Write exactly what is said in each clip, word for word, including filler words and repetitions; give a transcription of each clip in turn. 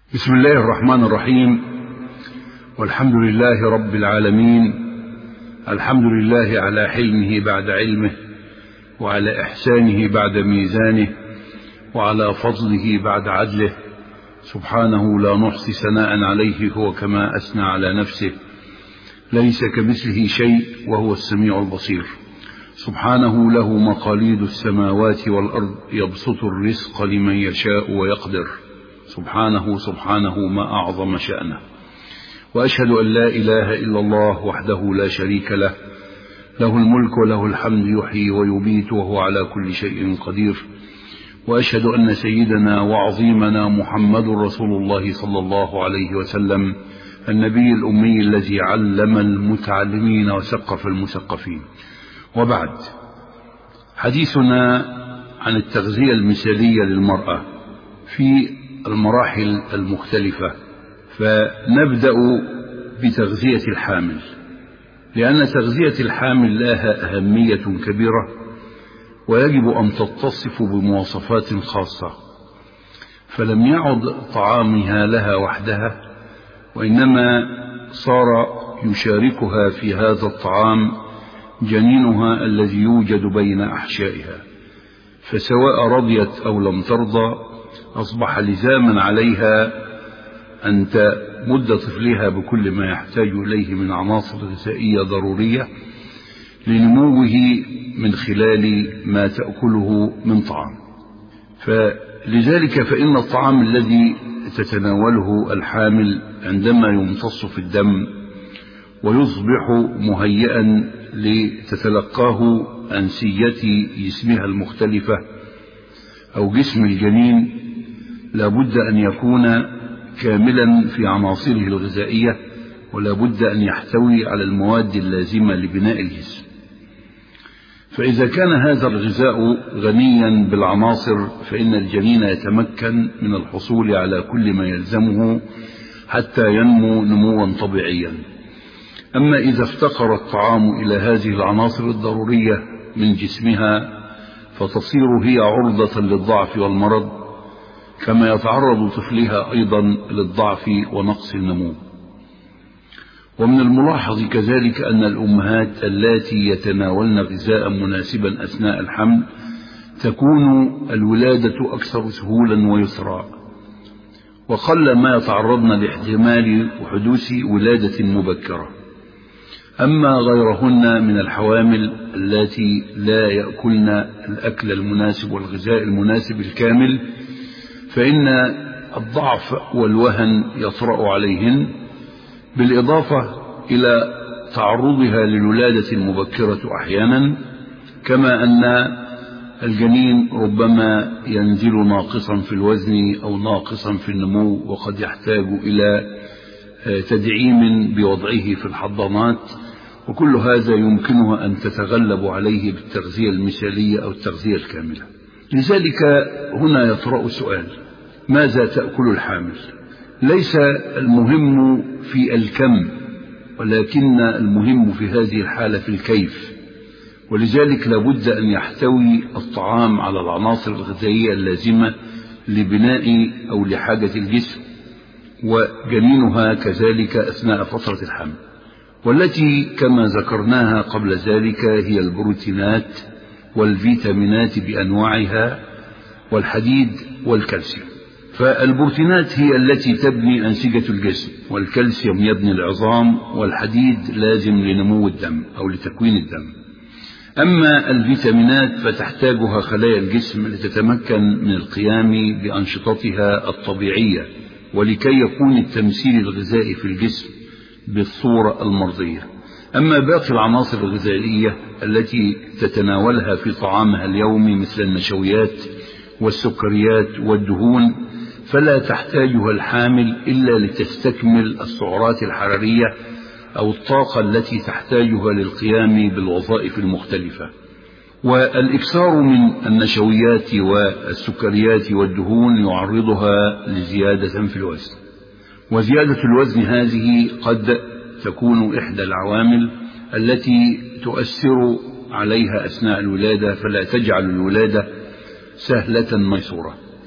بسم الله الرحمن الرحيم، والحمد لله رب العالمين. الحمد لله على حلمه بعد علمه، وعلى إحسانه بعد ميزانه، وعلى فضله بعد عدله. سبحانه لا نحصي ثناء عليه، هو كما أثنى على نفسه. ليس كمثله شيء وهو السميع البصير. سبحانه له مقاليد السماوات والأرض، يبسط الرزق لمن يشاء ويقدر. سبحانه سبحانه ما أعظم شأنه. وأشهد أن لا إله إلا الله وحده لا شريك له، له الملك وله الحمد، يحيي ويميت وهو على كل شيء قدير. وأشهد أن سيدنا وعظيمنا محمد رسول الله صلى الله عليه وسلم، النبي الأمي الذي علم المتعلمين وثقف المثقفين. وبعد، حديثنا عن التغذية المثالية للمرأة في المراحل المختلفة. فنبدأ بتغذية الحامل، لأن تغذية الحامل لها أهمية كبيرة، ويجب أن تتصف بمواصفات خاصة. فلم يعد طعامها لها وحدها، وإنما صار يشاركها في هذا الطعام جنينها الذي يوجد بين أحشائها. فسواء رضيت أو لم ترضى، أصبح لزاما عليها أن تمد طفلها بكل ما يحتاج إليه من عناصر غذائية ضرورية لنموه من خلال ما تأكله من طعام. فلذلك فإن الطعام الذي تتناوله الحامل عندما يمتص في الدم ويصبح مهيئا لتتلقاه أنسية جسمها المختلفة أو جسم الجنين، لابد أن يكون كاملا في عناصره الغذائية، ولا بد أن يحتوي على المواد اللازمة لبناء الجسم. فإذا كان هذا الغذاء غنيا بالعناصر، فإن الجنين يتمكن من الحصول على كل ما يلزمه حتى ينمو نموا طبيعيا. أما إذا افتقر الطعام إلى هذه العناصر الضرورية من جسمها، فتصير هي عرضة للضعف والمرض، كما يتعرض طفلها أيضا للضعف ونقص النمو. ومن الملاحظ كذلك أن الأمهات اللاتي يتناولن غذاء مناسبا أثناء الحمل تكون الولادة أكثر سهولا ويسرا، وقل ما يتعرضن لاحتمال حدوث ولادة مبكرة. أما غيرهن من الحوامل اللاتي لا يأكلن الأكل المناسب والغذاء المناسب الكامل، فإن الضعف والوهن يطرأ عليهن، بالإضافة إلى تعرضها للولادة المبكرة أحيانا، كما أن الجنين ربما ينزل ناقصا في الوزن أو ناقصا في النمو، وقد يحتاج إلى تدعيم بوضعه في الحضانات. وكل هذا يمكنها أن تتغلب عليه بالتغذية المثالية أو التغذية الكاملة. لذلك هنا يطرأ سؤال: ماذا تأكل الحامل؟ ليس المهم في الكم، ولكن المهم في هذه الحالة في الكيف. ولذلك لابد أن يحتوي الطعام على العناصر الغذائية اللازمة لبناء أو لحاجة الجسم، وجنينها كذلك أثناء فترة الحمل، والتي كما ذكرناها قبل ذلك هي البروتينات والفيتامينات بأنواعها والحديد والكالسيوم. فالبروتينات هي التي تبني أنسجة الجسم، والكالسيوم يبني العظام، والحديد لازم لنمو الدم أو لتكوين الدم. أما الفيتامينات فتحتاجها خلايا الجسم لتتمكن من القيام بأنشطتها الطبيعية، ولكي يكون التمثيل الغذائي في الجسم بالصورة المرضية. أما باقي العناصر الغذائية التي تتناولها في طعامها اليومي مثل النشويات والسكريات والدهون، فلا تحتاجها الحامل إلا لتستكمل السعرات الحرارية أو الطاقة التي تحتاجها للقيام بالوظائف المختلفة. والإكثار من النشويات والسكريات والدهون يعرضها لزيادة في الوزن، وزيادة الوزن هذه قد تكون إحدى العوامل التي تؤثر عليها أثناء الولادة، فلا تجعل الولادة سهلة ميسورة.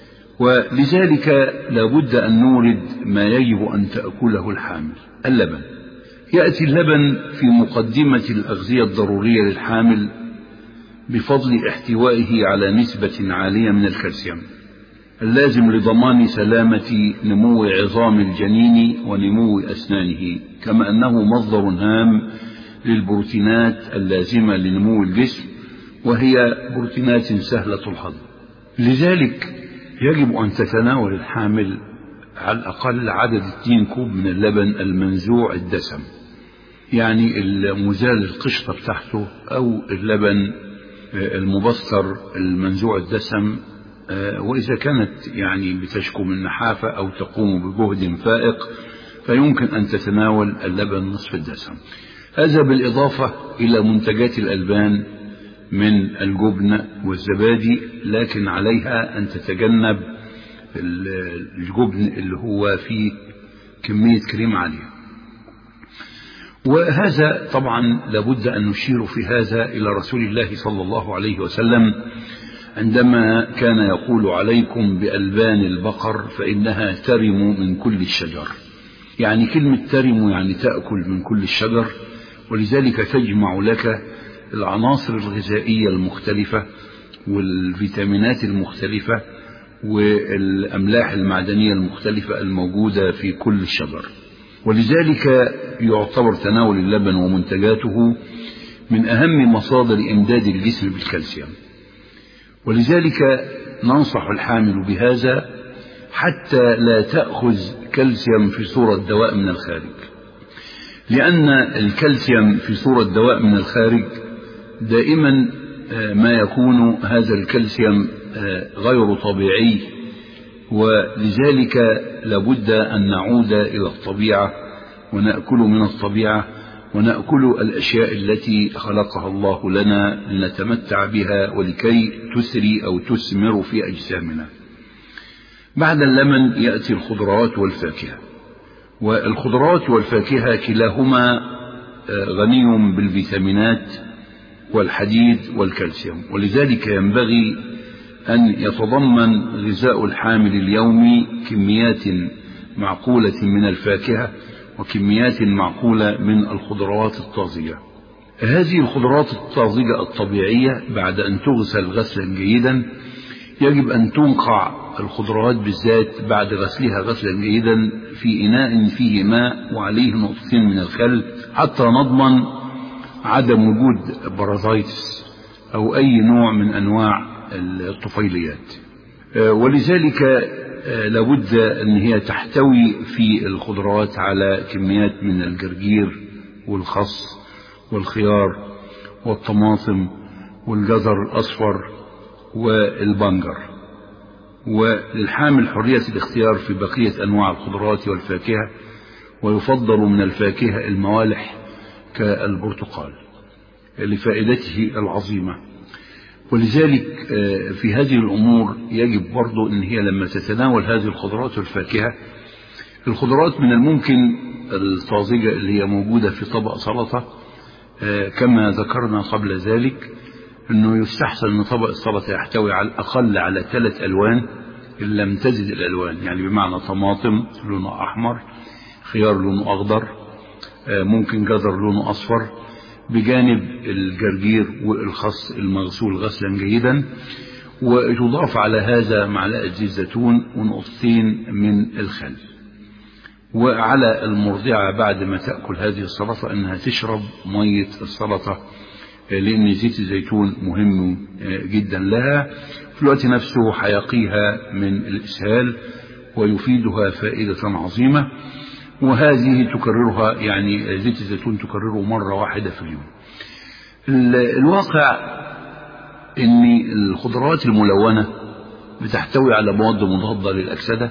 ولذلك لابد أن نورد ما يجب أن تأكله الحامل. اللبن، يأتي اللبن في مقدمة الأغذية الضرورية للحامل بفضل احتوائه على نسبة عالية من الكالسيوم اللازم لضمان سلامة نمو عظام الجنين ونمو أسنانه، كما أنه مصدر هام للبروتينات اللازمة لنمو الجسم، وهي بروتينات سهلة الهضم. لذلك يجب أن تتناول الحامل على الأقل عدد اثنين كوب من اللبن المنزوع الدسم، يعني المزال القشطة بتاعته أو اللبن المبستر المنزوع الدسم، وإذا كانت يعني بتشكو من نحافة أو تقوم بجهد فائق فيمكن أن تتناول اللبن نصف الدسم. هذا بالإضافة إلى منتجات الألبان من الجبن والزبادي، لكن عليها أن تتجنب الجبن اللي هو فيه كمية كريم عالية. وهذا طبعا لابد أن نشير في هذا إلى رسول الله صلى الله عليه وسلم عندما كان يقول: عليكم بألبان البقر فإنها ترم من كل الشجر. يعني كلمة ترم يعني تأكل من كل الشجر، ولذلك تجمع لك العناصر الغذائية المختلفة والفيتامينات المختلفة والأملاح المعدنية المختلفة الموجودة في كل الشجر. ولذلك يعتبر تناول اللبن ومنتجاته من أهم مصادر إمداد الجسم بالكالسيوم، ولذلك ننصح الحامل بهذا حتى لا تأخذ كالسيوم في صورة دواء من الخارج، لأن الكالسيوم في صورة دواء من الخارج دائما ما يكون هذا الكالسيوم غير طبيعي، ولذلك لابد أن نعود إلى الطبيعة ونأكل من الطبيعة ونأكل الأشياء التي خلقها الله لنا لنتمتع بها ولكي تسري أو تثمر في أجسامنا. بعد اللبن يأتي الخضروات والفاكهة، والخضروات والفاكهة كلاهما غني بالفيتامينات والحديد والكالسيوم، ولذلك ينبغي أن يتضمن غذاء الحامل اليومي كميات معقولة من الفاكهة وكميات معقولة من الخضروات الطازجة. هذه الخضروات الطازجة الطبيعية بعد أن تغسل غسلا جيدا يجب أن تنقع الخضروات بالذات بعد غسلها غسلا جيدا في إناء فيه ماء وعليه نقطتين من الخل حتى نضمن عدم وجود بارازيتس أو أي نوع من أنواع الطفيليات. ولذلك لابد أن هي تحتوي في الخضروات على كميات من الجرجير والخس والخيار والطماطم والجزر الأصفر والبنجر. وللحامل حرية الاختيار في بقية أنواع الخضروات والفاكهة، ويفضل من الفاكهة الموالح كالبرتقال لفائدته العظيمة. ولذلك في هذه الأمور يجب برضو أن هي لما تتناول هذه الخضروات والفاكهة، الخضروات من الممكن الطازجة اللي هي موجودة في طبق سلطة كما ذكرنا قبل ذلك أنه يستحسن أن طبق السلطة يحتوي على الأقل على ثلاث ألوان إن لم تزد الألوان، يعني بمعنى طماطم لونه أحمر، خيار لونه أخضر، ممكن جزر لونه أصفر، بجانب الجرجير والخس المغسول غسلا جيدا، وتضاف على هذا معلقة زيت زيتون ونقطتين من الخل. وعلى المرضعة بعد ما تأكل هذه السلطة أنها تشرب مية السلطة، لأن زيت الزيتون مهم جدا لها، في الوقت نفسه حيقيها من الإسهال ويفيدها فائدة عظيمة. وهذه تكررها، يعني زيت الزيتون تكرره مرة واحدة في اليوم. الواقع أن الخضروات الملونة بتحتوي على مواد مضادة للأكسدة،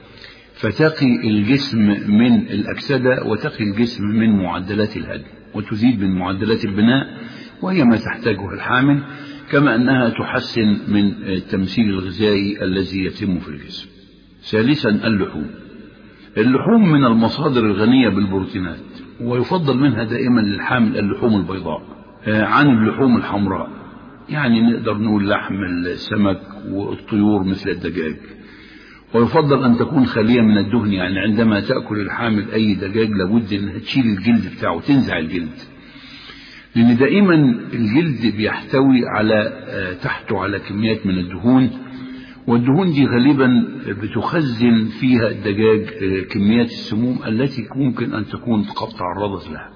فتقي الجسم من الأكسدة وتقي الجسم من معدلات الهدم وتزيد من معدلات البناء، وهي ما تحتاجه الحامل، كما أنها تحسن من التمثيل الغذائي الذي يتم في الجسم. ثالثا اللحوم. اللحوم من المصادر الغنية بالبروتينات، ويفضل منها دائما للحامل اللحوم البيضاء عن اللحوم الحمراء، يعني نقدر نقول لحم السمك والطيور مثل الدجاج. ويفضل أن تكون خالية من الدهن، يعني عندما تأكل الحامل أي دجاج لابد أنها تشيل الجلد بتاعه، تنزع الجلد، لأن دائما الجلد بيحتوي على تحته على كميات من الدهون، والدهون دي غالبا بتخزن فيها الدجاج كميات السموم التي ممكن أن تكون قد تعرضت لها.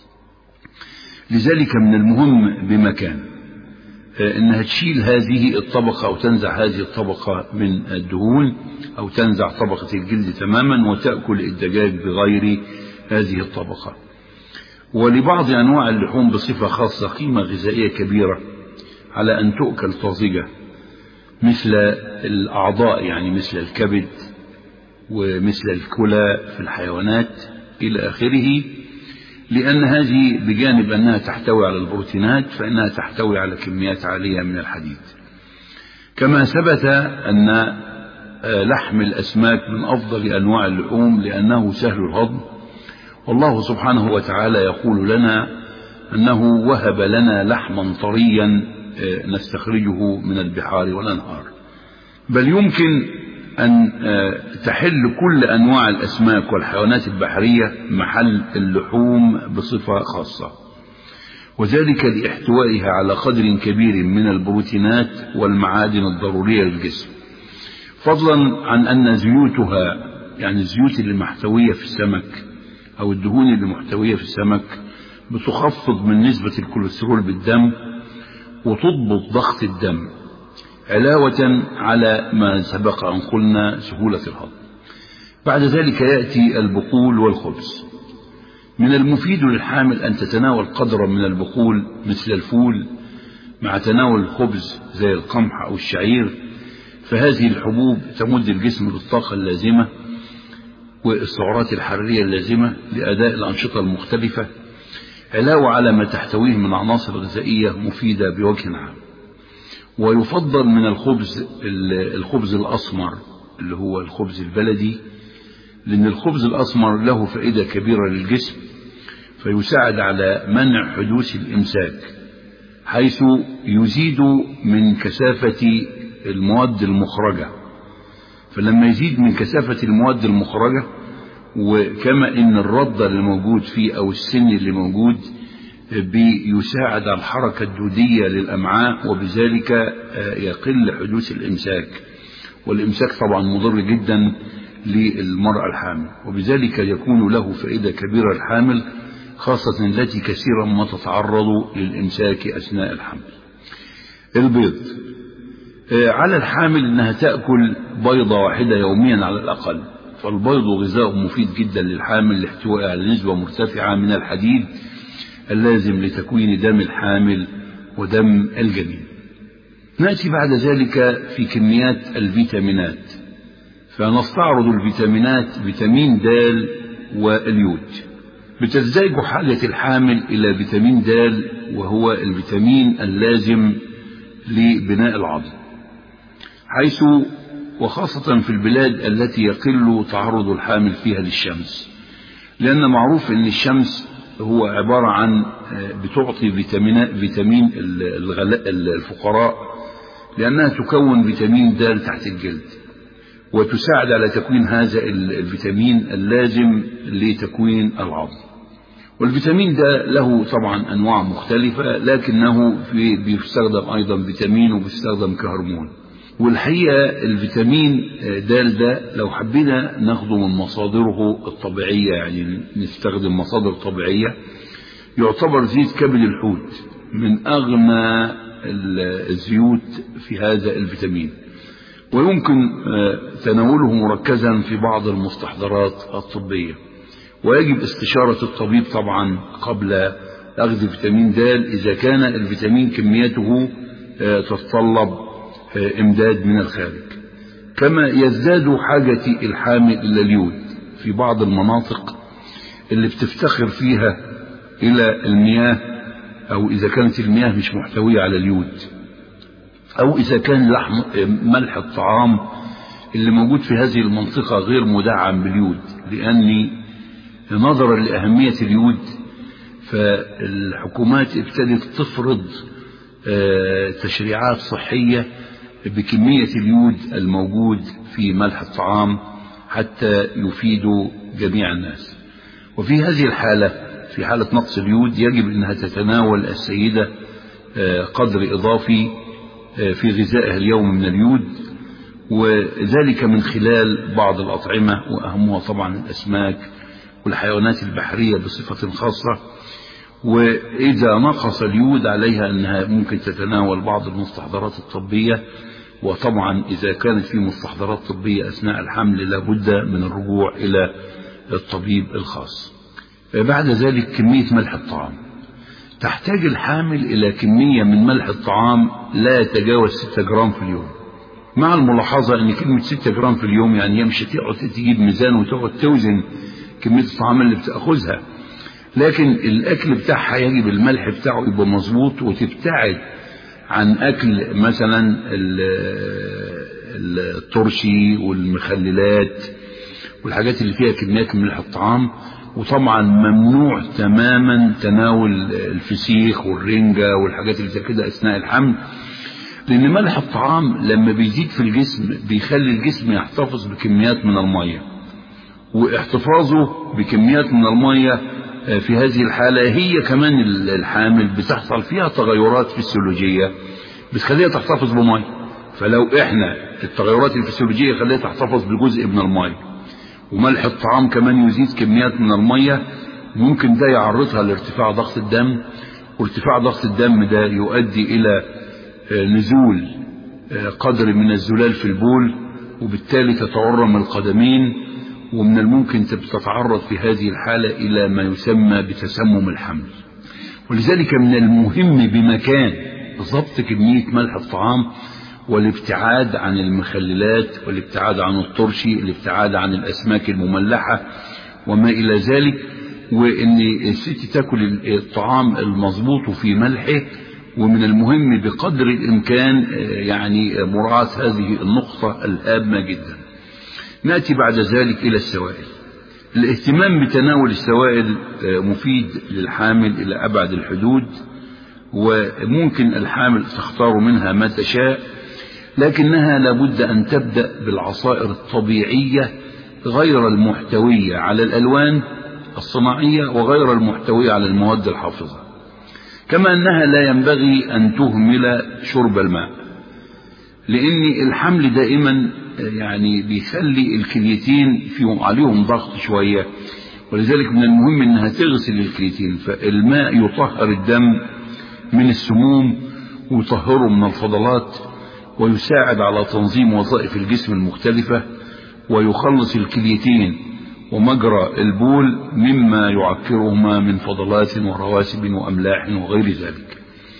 لذلك من المهم بمكان أنها تشيل هذه الطبقة أو تنزع هذه الطبقة من الدهون، أو تنزع طبقة الجلد تماما وتأكل الدجاج بغير هذه الطبقة. ولبعض أنواع اللحوم بصفة خاصة قيمة غذائية كبيرة على أن تؤكل طازجة، مثل الأعضاء، يعني مثل الكبد ومثل الكلى في الحيوانات إلى آخره، لأن هذه بجانب أنها تحتوي على البروتينات فإنها تحتوي على كميات عالية من الحديد. كما ثبت أن لحم الأسماك من أفضل أنواع اللحوم لأنه سهل الهضم، والله سبحانه وتعالى يقول لنا أنه وهب لنا لحما طريا نستخرجه من البحار والأنهار، بل يمكن أن تحل كل أنواع الأسماك والحيوانات البحرية محل اللحوم بصفة خاصة، وذلك لاحتوائها على قدر كبير من البروتينات والمعادن الضرورية للجسم، فضلا عن أن زيوتها، يعني الزيوت اللي محتوية في السمك أو الدهون اللي محتوية في السمك بتخفض من نسبة الكوليسترول بالدم وتضبط ضغط الدم، علاوة على ما سبق أن قلنا سهولة الهضم. بعد ذلك يأتي البقول والخبز. من المفيد للحامل أن تتناول قدرا من البقول مثل الفول مع تناول الخبز زي القمح أو الشعير، فهذه الحبوب تمد الجسم بالطاقة اللازمة والسعرات الحرارية اللازمة لأداء الأنشطة المختلفة، علاوة على ما تحتويه من عناصر غذائية مفيدة بوجه عام. ويفضل من الخبز الخبز الأسمر اللي هو الخبز البلدي، لأن الخبز الأسمر له فائدة كبيرة للجسم، فيساعد على منع حدوث الإمساك، حيث يزيد من كثافة المواد المخرجة. فلما يزيد من كثافة المواد المخرجة، وكما إن الرد اللي موجود فيه أو السن اللي موجود بيساعد على الحركة الدودية للأمعاء، وبذلك يقل حدوث الإمساك، والإمساك طبعا مضر جدا للمرأة الحامل، وبذلك يكون له فائدة كبيرة الحامل، خاصة التي كثيرا ما تتعرض للإمساك أثناء الحمل. البيض، على الحامل أنها تأكل بيضة واحدة يوميا على الأقل، فالبيض غذاء مفيد جدا للحامل لاحتوائه على نسبة مرتفعة من الحديد اللازم لتكوين دم الحامل ودم الجنين. نأتي بعد ذلك في كميات الفيتامينات، فنستعرض الفيتامينات: فيتامين د واليود. بتزداد حاجة الحامل إلى فيتامين د، وهو الفيتامين اللازم لبناء العظم، حيث وخاصة في البلاد التي يقل تعرض الحامل فيها للشمس، لأن معروف أن الشمس هو عبارة عن بتعطي فيتامين فيتامين الفقراء، لأنها تكون فيتامين د تحت الجلد، وتساعد على تكوين هذا الفيتامين اللازم لتكوين العظم. والفيتامين ده له طبعا أنواع مختلفة، لكنه بيستخدم أيضا فيتامين وبيستخدم كهرمون. والحقيقة الفيتامين د ده لو حبينا ناخده من مصادره الطبيعية، يعني نستخدم مصادر طبيعية، يعتبر زيت كبد الحوت من أغنى الزيوت في هذا الفيتامين، ويمكن تناوله مركزا في بعض المستحضرات الطبية، ويجب استشارة الطبيب طبعا قبل أخذ فيتامين د إذا كان الفيتامين كميته تتطلب امداد من الخارج. كما يزداد حاجة الحامل إلى اليود في بعض المناطق اللي بتفتخر فيها إلى المياه، أو إذا كانت المياه مش محتوية على اليود، أو إذا كان لحم ملح الطعام اللي موجود في هذه المنطقة غير مدعم باليود، لأن نظرا لأهمية اليود فالحكومات ابتدت تفرض تشريعات صحية بكمية اليود الموجود في ملح الطعام حتى يفيد جميع الناس. وفي هذه الحالة، في حالة نقص اليود، يجب أنها تتناول السيدة قدر إضافي في غذائها اليوم من اليود، وذلك من خلال بعض الأطعمة، وأهمها طبعا الأسماك والحيوانات البحرية بصفة خاصة. وإذا نقص اليود عليها أنها ممكن تتناول بعض المستحضرات الطبية، وطبعا إذا كانت في مستحضرات طبية أثناء الحمل لابد من الرجوع إلى الطبيب الخاص. بعد ذلك كمية ملح الطعام. تحتاج الحامل إلى كمية من ملح الطعام لا يتجاوز ستة جرام في اليوم، مع الملاحظة أن كلمة ستة جرام في اليوم يعني هي مش هتقعد تجيب ميزان وتقعد توزن كمية الطعام اللي بتأخذها، لكن الأكل بتاعها يجب الملح بتاعه يبقى مظبوط، وتبتعد عن أكل مثلا الترشي والمخللات والحاجات اللي فيها كميات من ملح الطعام. وطبعا ممنوع تماما تناول الفسيخ والرنجة والحاجات اللي زي كده أثناء الحمل، لأن ملح الطعام لما بيزيد في الجسم بيخلي الجسم يحتفظ بكميات من المية، واحتفاظه بكميات من المية في هذه الحالة هي كمان الحامل بتحصل فيها تغيرات فسيولوجية بتخليها تحتفظ بمية. فلو احنا التغيرات الفسيولوجية خليها تحتفظ بجزء من المية، وملح الطعام كمان يزيد كميات من المية، ممكن ده يعرضها لارتفاع ضغط الدم، وارتفاع ضغط الدم ده يؤدي إلى نزول قدر من الزلال في البول، وبالتالي تتورم القدمين، ومن الممكن تتعرض في هذه الحالة إلى ما يسمى بتسمم الحمل. ولذلك من المهم بمكان ضبط كمية ملح الطعام، والابتعاد عن المخللات، والابتعاد عن الترشي، الابتعاد عن الأسماك المملحة وما إلى ذلك، وإن الست تأكل الطعام المضبوط في ملحه. ومن المهم بقدر الإمكان يعني مراعاة هذه النقطة الهامة جدا. نأتي بعد ذلك إلى السوائل. الاهتمام بتناول السوائل مفيد للحامل إلى أبعد الحدود، وممكن الحامل تختار منها ما تشاء، لكنها لابد أن تبدأ بالعصائر الطبيعية غير المحتوية على الألوان الصناعية وغير المحتوية على المواد الحافظة. كما أنها لا ينبغي أن تهمل شرب الماء، لأن الحمل دائما يعني بيخلي الكليتين فيهم عليهم ضغط شوية، ولذلك من المهم أنها تغسل الكليتين. فالماء يطهر الدم من السموم ويطهره من الفضلات، ويساعد على تنظيم وظائف الجسم المختلفة، ويخلص الكليتين ومجرى البول مما يعكرهما من فضلات ورواسب وأملاح وغير ذلك.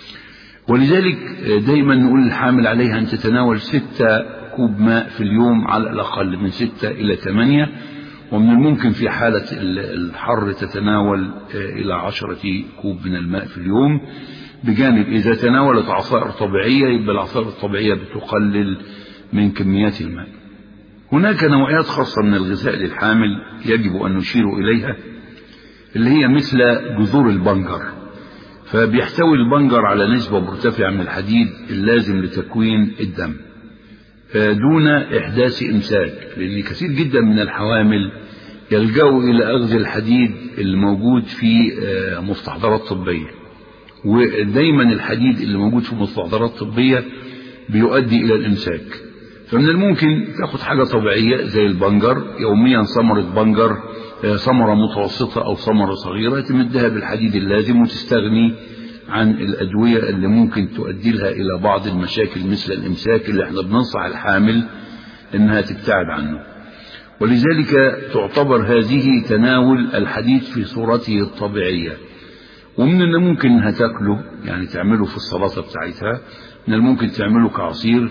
ولذلك دايما نقول الحامل عليها أن تتناول ستة كوب ماء في اليوم على الأقل، من ستة إلى ثمانية، ومن الممكن في حالة الحر تتناول إلى عشرة كوب من الماء في اليوم، بجانب إذا تناولت عصائر طبيعية يبقى العصائر الطبيعية بتقلل من كميات الماء. هناك نوعيات خاصة من الغذاء للحامل يجب أن نشير إليها، اللي هي مثل جذور البنجر. فبيحتوي البنجر على نسبة مرتفعة من الحديد اللازم لتكوين الدم دون إحداث إمساك، لأن كثير جدا من الحوامل يلجأوا إلى أخذ الحديد الموجود في مستحضرات طبية، ودايما الحديد اللي موجود في مستحضرات طبية بيؤدي إلى الإمساك. فمن الممكن تأخذ حاجة طبيعية زي البنجر، يوميا ثمرة بنجر، ثمرة متوسطة أو ثمرة صغيرة، تمدها بالحديد اللازم، وتستغني عن الأدوية اللي ممكن تؤدي لها إلى بعض المشاكل مثل الإمساك اللي احنا بننصح الحامل إنها تبتعد عنه. ولذلك تعتبر هذه تناول الحديد في صورته الطبيعية. ومن الممكن انها تاكله، يعني تعمله في السلطة بتاعتها، من الممكن تعمله كعصير،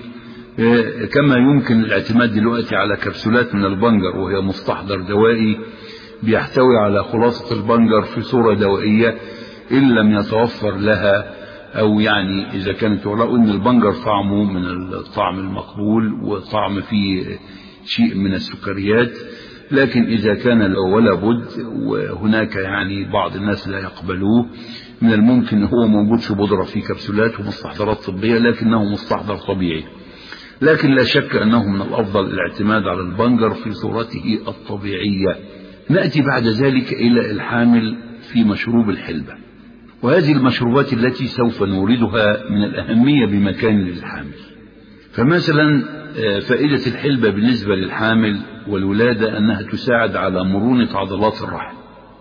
كما يمكن الاعتماد دلوقتي على كبسولات من البنجر وهي مستحضر دوائي بيحتوي على خلاصة البنجر في صورة دوائية إن لم يتوفر لها، أو يعني إذا كانت، ولو أن البنجر طعمه من الطعم المقبول وطعم فيه شيء من السكريات، لكن إذا كان ولا بد وهناك يعني بعض الناس لا يقبلوه، من الممكن هو موجود في بودرة في كبسولات ومستحضرات طبية لكنه مستحضر طبيعي. لكن لا شك أنه من الأفضل الاعتماد على البنجر في صورته الطبيعية. نأتي بعد ذلك إلى الحامل في مشروب الحلبة، وهذه المشروبات التي سوف نوردها من الأهمية بمكان للحامل. فمثلا فائدة الحلبة بالنسبة للحامل والولادة أنها تساعد على مرونة عضلات الرحم،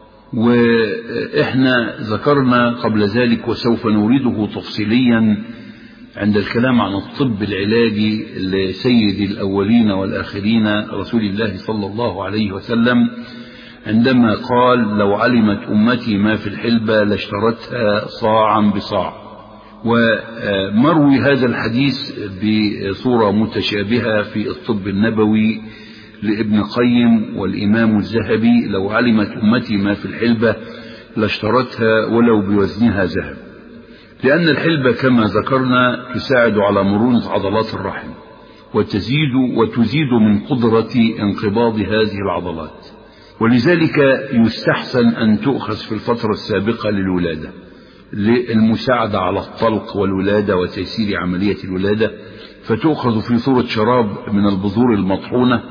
وإحنا ذكرنا قبل ذلك وسوف نورده تفصيليا عند الكلام عن الطب العلاجي لسيد الأولين والآخرين رسول الله صلى الله عليه وسلم، عندما قال: لو علمت أمتي ما في الحلبة لاشترتها صاعا بصاع. ومروي هذا الحديث بصورة متشابهة في الطب النبوي لابن قيم والإمام الذهبي: لو علمت أمتي ما في الحلبة لاشترتها ولو بوزنها ذهب. لأن الحلبة كما ذكرنا تساعد على مرونة عضلات الرحم وتزيد وتزيد من قدرة انقباض هذه العضلات، ولذلك يستحسن أن تؤخذ في الفترة السابقة للولادة للمساعدة على الطلق والولادة وتيسير عملية الولادة، فتؤخذ في صورة شراب من البذور المطحونة،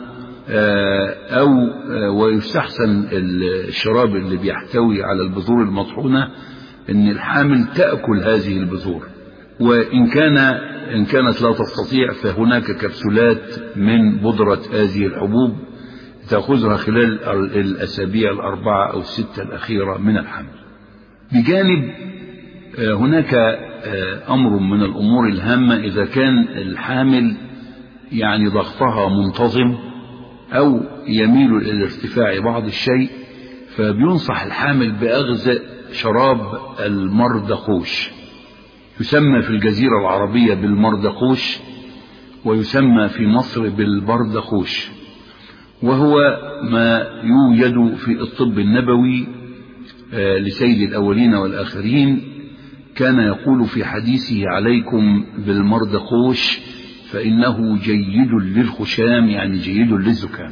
أو ويستحسن الشراب اللي بيحتوي على البذور المطحونة أن الحامل تأكل هذه البذور، وإن كان إن كانت لا تستطيع فهناك كبسولات من بذرة هذه الحبوب تأخذها خلال الأسابيع الأربعة أو الستة الأخيرة من الحمل. بجانب هناك أمر من الأمور الهامة: إذا كان الحامل يعني ضغطها منتظم أو يميل إلى الارتفاع بعض الشيء، فبينصح الحامل بأخذ شراب المردقوش، يسمى في الجزيرة العربية بالمردقوش ويسمى في مصر بالبردقوش، وهو ما يوجد في الطب النبوي لسيد الأولين والآخرين. كان يقول في حديثه: عليكم بالمردقوش فإنه جيد للخشام، يعني جيد للزكام.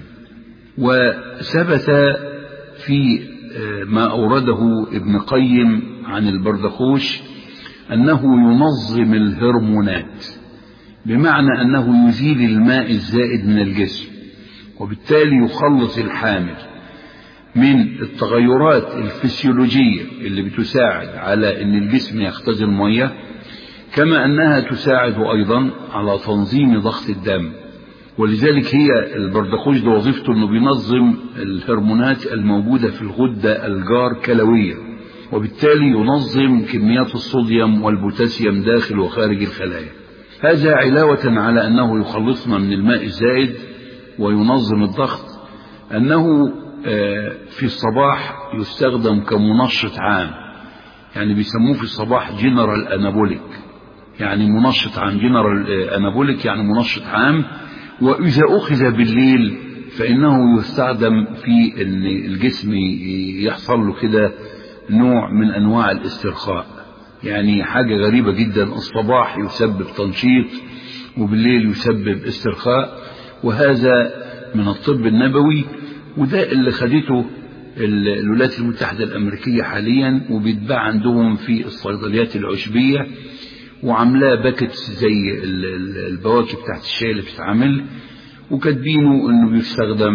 وثبت في ما أورده ابن قيم عن البردقوش أنه ينظم الهرمونات، بمعنى أنه يزيل الماء الزائد من الجسم، وبالتالي يخلص الحامل من التغيرات الفسيولوجية اللي بتساعد على أن الجسم يختزن مياه، كما أنها تساعد أيضا على تنظيم ضغط الدم. ولذلك هي البردقوش ده وظيفته أنه بينظم الهرمونات الموجودة في الغدة الجار كلوية، وبالتالي ينظم كميات الصوديوم والبوتاسيوم داخل وخارج الخلايا. هذا علاوة على أنه يخلصنا من الماء الزائد وينظم الضغط، أنه في الصباح يستخدم كمنشط عام، يعني بيسموه في الصباح جنرال أنابوليك، يعني منشط عام. جنرال أنابوليك يعني منشط عام. وإذا أخذ بالليل فإنه يستخدم في أن الجسم يحصل له كده نوع من أنواع الاسترخاء، يعني حاجة غريبة جدا، الصباح يسبب تنشيط وبالليل يسبب استرخاء. وهذا من الطب النبوي، وده اللي خدته الولايات المتحدة الأمريكية حاليا، وبيتباع عندهم في الصيدليات العشبية، وعاملاه باكتس زي البواكي بتاعت الشاي اللي بتتعمل، وكاتبينه انه بيستخدم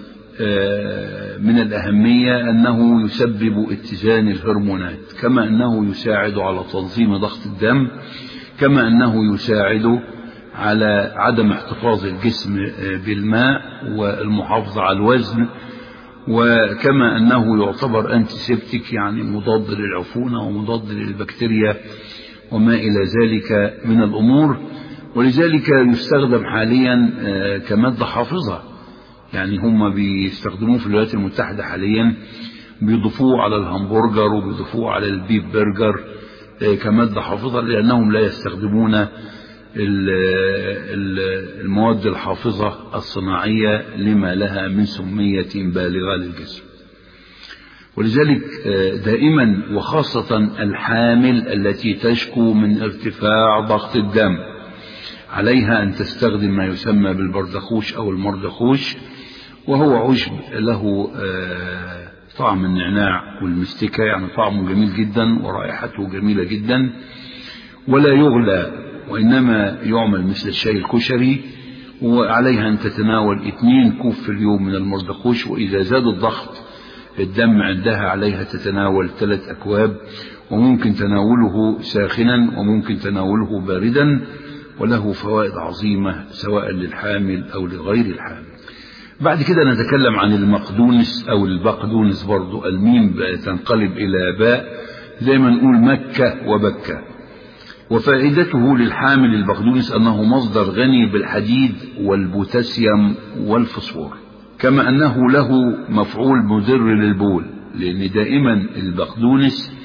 من الأهمية أنه يسبب اتزان الهرمونات، كما أنه يساعد على تنظيم ضغط الدم، كما أنه يساعد على عدم احتفاظ الجسم بالماء والمحافظة على الوزن، وكما أنه يعتبر أنتيسيبتيك، يعني مضاد للعفونة ومضاد للبكتيريا وما إلى ذلك من الأمور. ولذلك يستخدم حاليا كمادة حافظة، يعني هم بيستخدموه في الولايات المتحدة حاليا، بيضيفوه على الهمبرجر وبيضيفوه على البيف برجر كمادة حافظة، لأنهم لا يستخدمون المواد الحافظة الصناعية لما لها من سمية بالغة للجسم. ولذلك دائما وخاصة الحامل التي تشكو من ارتفاع ضغط الدم عليها أن تستخدم ما يسمى بالبردخوش أو المردخوش، وهو عشب له طعم النعناع والمستكة، يعني طعمه جميل جدا ورائحته جميلة جدا، ولا يغلى وإنما يعمل مثل الشاي الكشري، وعليها أن تتناول اثنين كوب في اليوم من المردخوش، وإذا زاد الضغط الدم عندها عليها تتناول ثلاث أكواب، وممكن تناوله ساخنا وممكن تناوله باردا، وله فوائد عظيمة سواء للحامل أو لغير الحامل. بعد كده نتكلم عن المقدونس أو البقدونس، برضو الميم تنقلب إلى باء زي ما نقول مكة وبكة. وفائدته للحامل البقدونس أنه مصدر غني بالحديد والبوتاسيوم والفوسفور، كما أنه له مفعول مضر للبول، لأن دائما البقدونس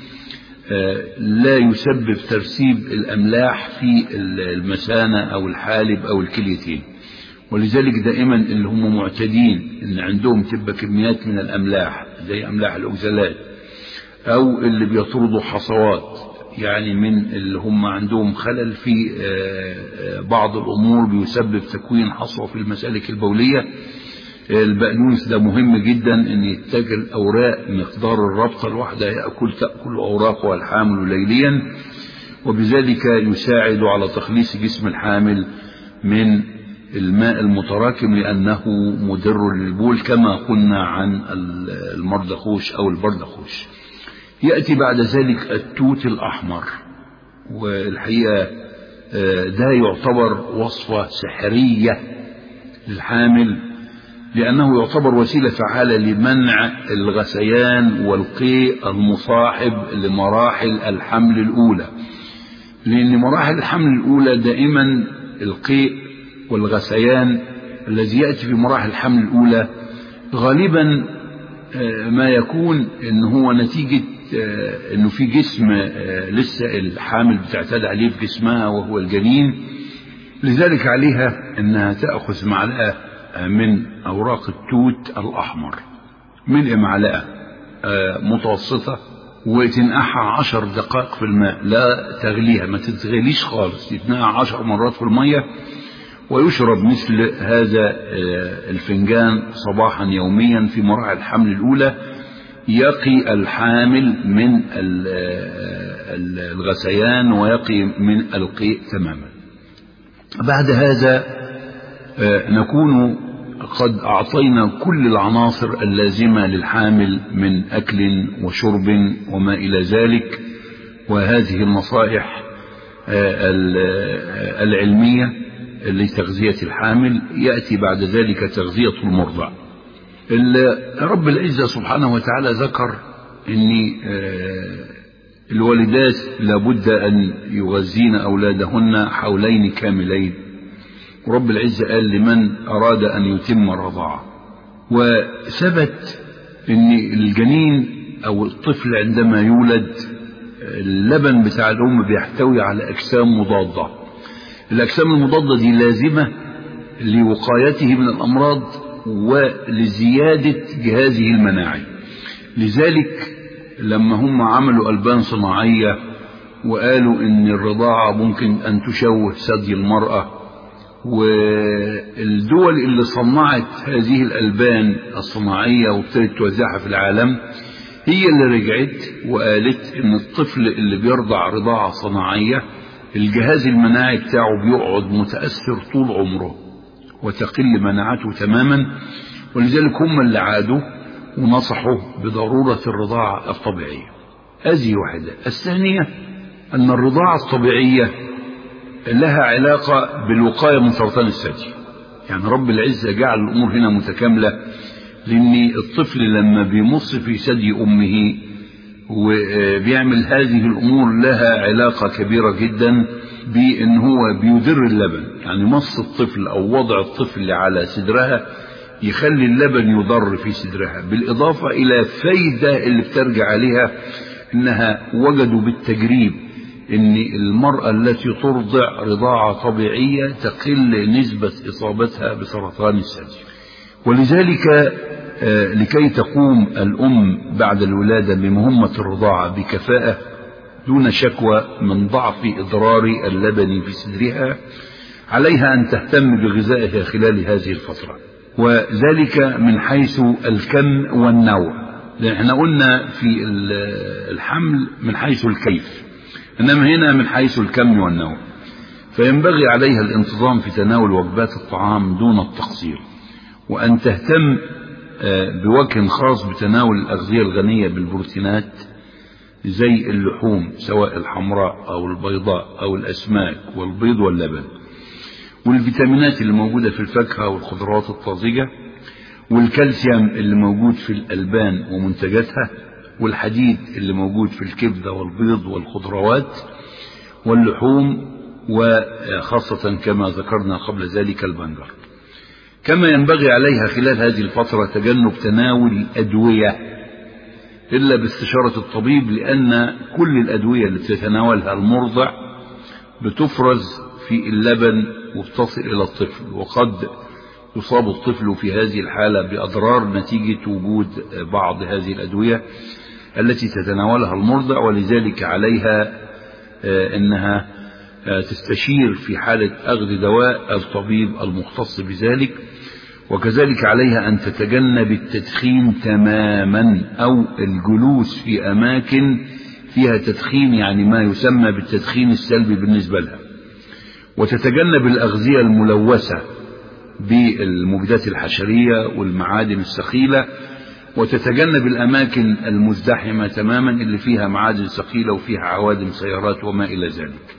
لا يسبب ترسيب الأملاح في المثانة أو الحالب أو الكليتين، ولذلك دائما اللي هم معتدين ان عندهم تبقى كميات من الاملاح زي املاح الاوكزالات، او اللي بيطردوا حصوات، يعني من اللي هم عندهم خلل في بعض الامور بيسبب تكوين حصوة في المسالك البولية، البقدونس ده مهم جدا ان يتاكل اوراق مقدار الربطة الواحدة يأكل تأكل اوراقها الحامل ليليا، وبذلك يساعد على تخليص جسم الحامل من الماء المتراكم لأنه مضر للبول، كما قلنا عن المردخوش أو البردخوش. يأتي بعد ذلك التوت الأحمر، والحقيقة ده يعتبر وصفة سحرية للحامل، لأنه يعتبر وسيلة فعالة لمنع الغثيان والقيء المصاحب لمراحل الحمل الأولى، لأن مراحل الحمل الأولى دائما القيء والغثيان الذي يأتي في مراحل الحمل الأولى غالبا ما يكون إن هو نتيجة إنه في جسم لسه الحامل بتعتاد عليه في جسمها وهو الجنين، لذلك عليها إنها تأخذ معلقة من أوراق التوت الأحمر، ملء معلقة متوسطة، وتنقعها عشر دقائق في الماء، لا تغليها، ما تتغليش خالص، تتنقع عشر مرات في المية، ويشرب مثل هذا الفنجان صباحا يوميا في مراحل الحمل الأولى، يقي الحامل من الغثيان ويقي من القيء تماما. بعد هذا نكون قد أعطينا كل العناصر اللازمة للحامل من أكل وشرب وما إلى ذلك، وهذه النصائح العلمية لتغذية الحامل. يأتي بعد ذلك تغذية المرضع. رب العزة سبحانه وتعالى ذكر أن الوالدات لابد أن يغذين أولادهن حولين كاملين، ورب العزة قال لمن أراد أن يتم الرضاعة. وثبت أن الجنين أو الطفل عندما يولد اللبن بتاع الأم بيحتوي على أجسام مضادة، الأجسام المضادة دي لازمة لوقايته من الأمراض ولزيادة جهازه المناعي. لذلك لما هم عملوا ألبان صناعية وقالوا إن الرضاعة ممكن أن تشوه ثدي المرأة، والدول اللي صنعت هذه الألبان الصناعية وابتدت توزعها في العالم هي اللي رجعت وقالت إن الطفل اللي بيرضع رضاعة صناعية الجهاز المناعي بتاعه بيقعد متأثر طول عمره وتقل مناعته تماما، ولذلك هم اللي عادوا ونصحوا بضرورة الرضاعة الطبيعية. هذه واحدة. الثانية أن الرضاعة الطبيعية لها علاقة بالوقاية من سرطان الثدي، يعني رب العزة جعل الأمور هنا متكاملة، لأن الطفل لما بيمص في ثدي أمه وبيعمل هذه الأمور لها علاقة كبيرة جدا بأن هو بيدر اللبن، يعني مص الطفل أو وضع الطفل على صدرها يخلي اللبن يضر في صدرها، بالإضافة إلى فايدة اللي بترجع عليها إنها وجدوا بالتجريب إن المرأة التي ترضع رضاعة طبيعية تقل نسبة إصابتها بسرطان الثدي. ولذلك لكي تقوم الأم بعد الولادة بمهمة الرضاعة بكفاءة دون شكوى من ضعف إضرار اللبن في صدرها، عليها أن تهتم بغذائها خلال هذه الفترة، وذلك من حيث الكم والنوع، لأن احنا قلنا في الحمل من حيث الكيف، إنما هنا من حيث الكم والنوع. فينبغي عليها الانتظام في تناول وجبات الطعام دون التقصير، وأن تهتم بوجه خاص بتناول الأغذية الغنية بالبروتينات زي اللحوم سواء الحمراء أو البيضاء أو الأسماك والبيض واللبن، والفيتامينات اللي موجودة في الفاكهة والخضروات الطازجة، والكالسيوم اللي موجود في الألبان ومنتجاتها، والحديد اللي موجود في الكبدة والبيض والخضروات واللحوم، وخاصة كما ذكرنا قبل ذلك البنجر. كما ينبغي عليها خلال هذه الفترة تجنب تناول الأدوية إلا باستشارة الطبيب، لأن كل الأدوية اللي تتناولها المرضع بتفرز في اللبن وبتصل إلى الطفل، وقد يصاب الطفل في هذه الحالة بأضرار نتيجة وجود بعض هذه الأدوية التي تتناولها المرضع، ولذلك عليها أنها تستشير في حالة أخذ دواء الطبيب المختص بذلك. وكذلك عليها أن تتجنب التدخين تماما أو الجلوس في أماكن فيها تدخين، يعني ما يسمى بالتدخين السلبي بالنسبة لها، وتتجنب الأغذية الملوثة بالمبيدات الحشرية والمعادن الثقيلة، وتتجنب الأماكن المزدحمة تماما اللي فيها معادن ثقيلة وفيها عوادم سيارات وما إلى ذلك.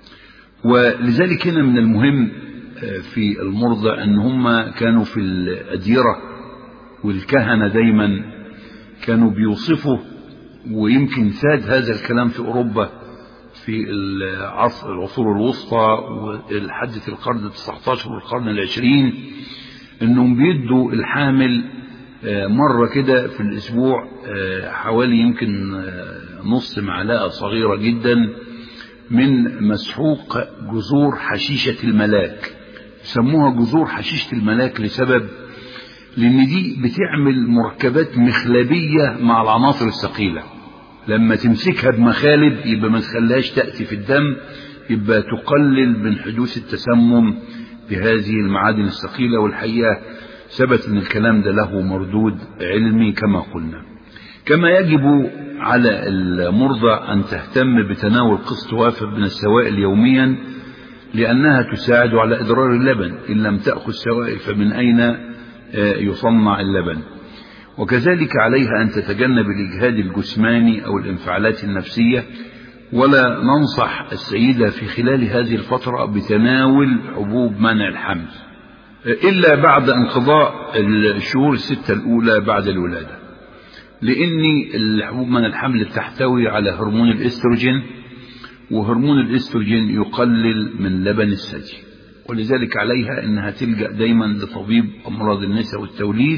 ولذلك هنا من المهم في المرضى أن هم كانوا في الأديرة والكهنة دايما كانوا بيوصفوا، ويمكن ساد هذا الكلام في أوروبا في العصر العصور الوسطى ولحد القرن التاسع عشر والقرن العشرين، أنهم بيدوا الحامل مرة كده في الأسبوع حوالي يمكن نص معلقة صغيرة جدا من مسحوق جذور حشيشة الملاك. سموها جذور حشيشة الملاك لسبب، لأن دي بتعمل مركبات مخلبية مع العناصر الثقيلة، لما تمسكها بمخالب يبقى ما تخليهاش تأتي في الدم، يبقى تقلل من حدوث التسمم بهذه المعادن الثقيلة. والحقيقة ثبت أن الكلام ده له مردود علمي كما قلنا. كما يجب على المرضى أن تهتم بتناول قسط وافر من السوائل يوميا، لأنها تساعد على إدرار اللبن. إن لم تأخذ سوائل فمن أين يصنع اللبن؟ وكذلك عليها أن تتجنب الإجهاد الجسماني أو الانفعالات النفسية، ولا ننصح السيدة في خلال هذه الفترة بتناول حبوب منع الحمل إلا بعد انقضاء الشهور الستة الأولى بعد الولادة، لأن الحبوب منع الحمل تحتوي على هرمون الاستروجين، وهرمون الاستروجين يقلل من لبن الثدي، ولذلك عليها أنها تلجأ دايما لطبيب أمراض النساء والتوليد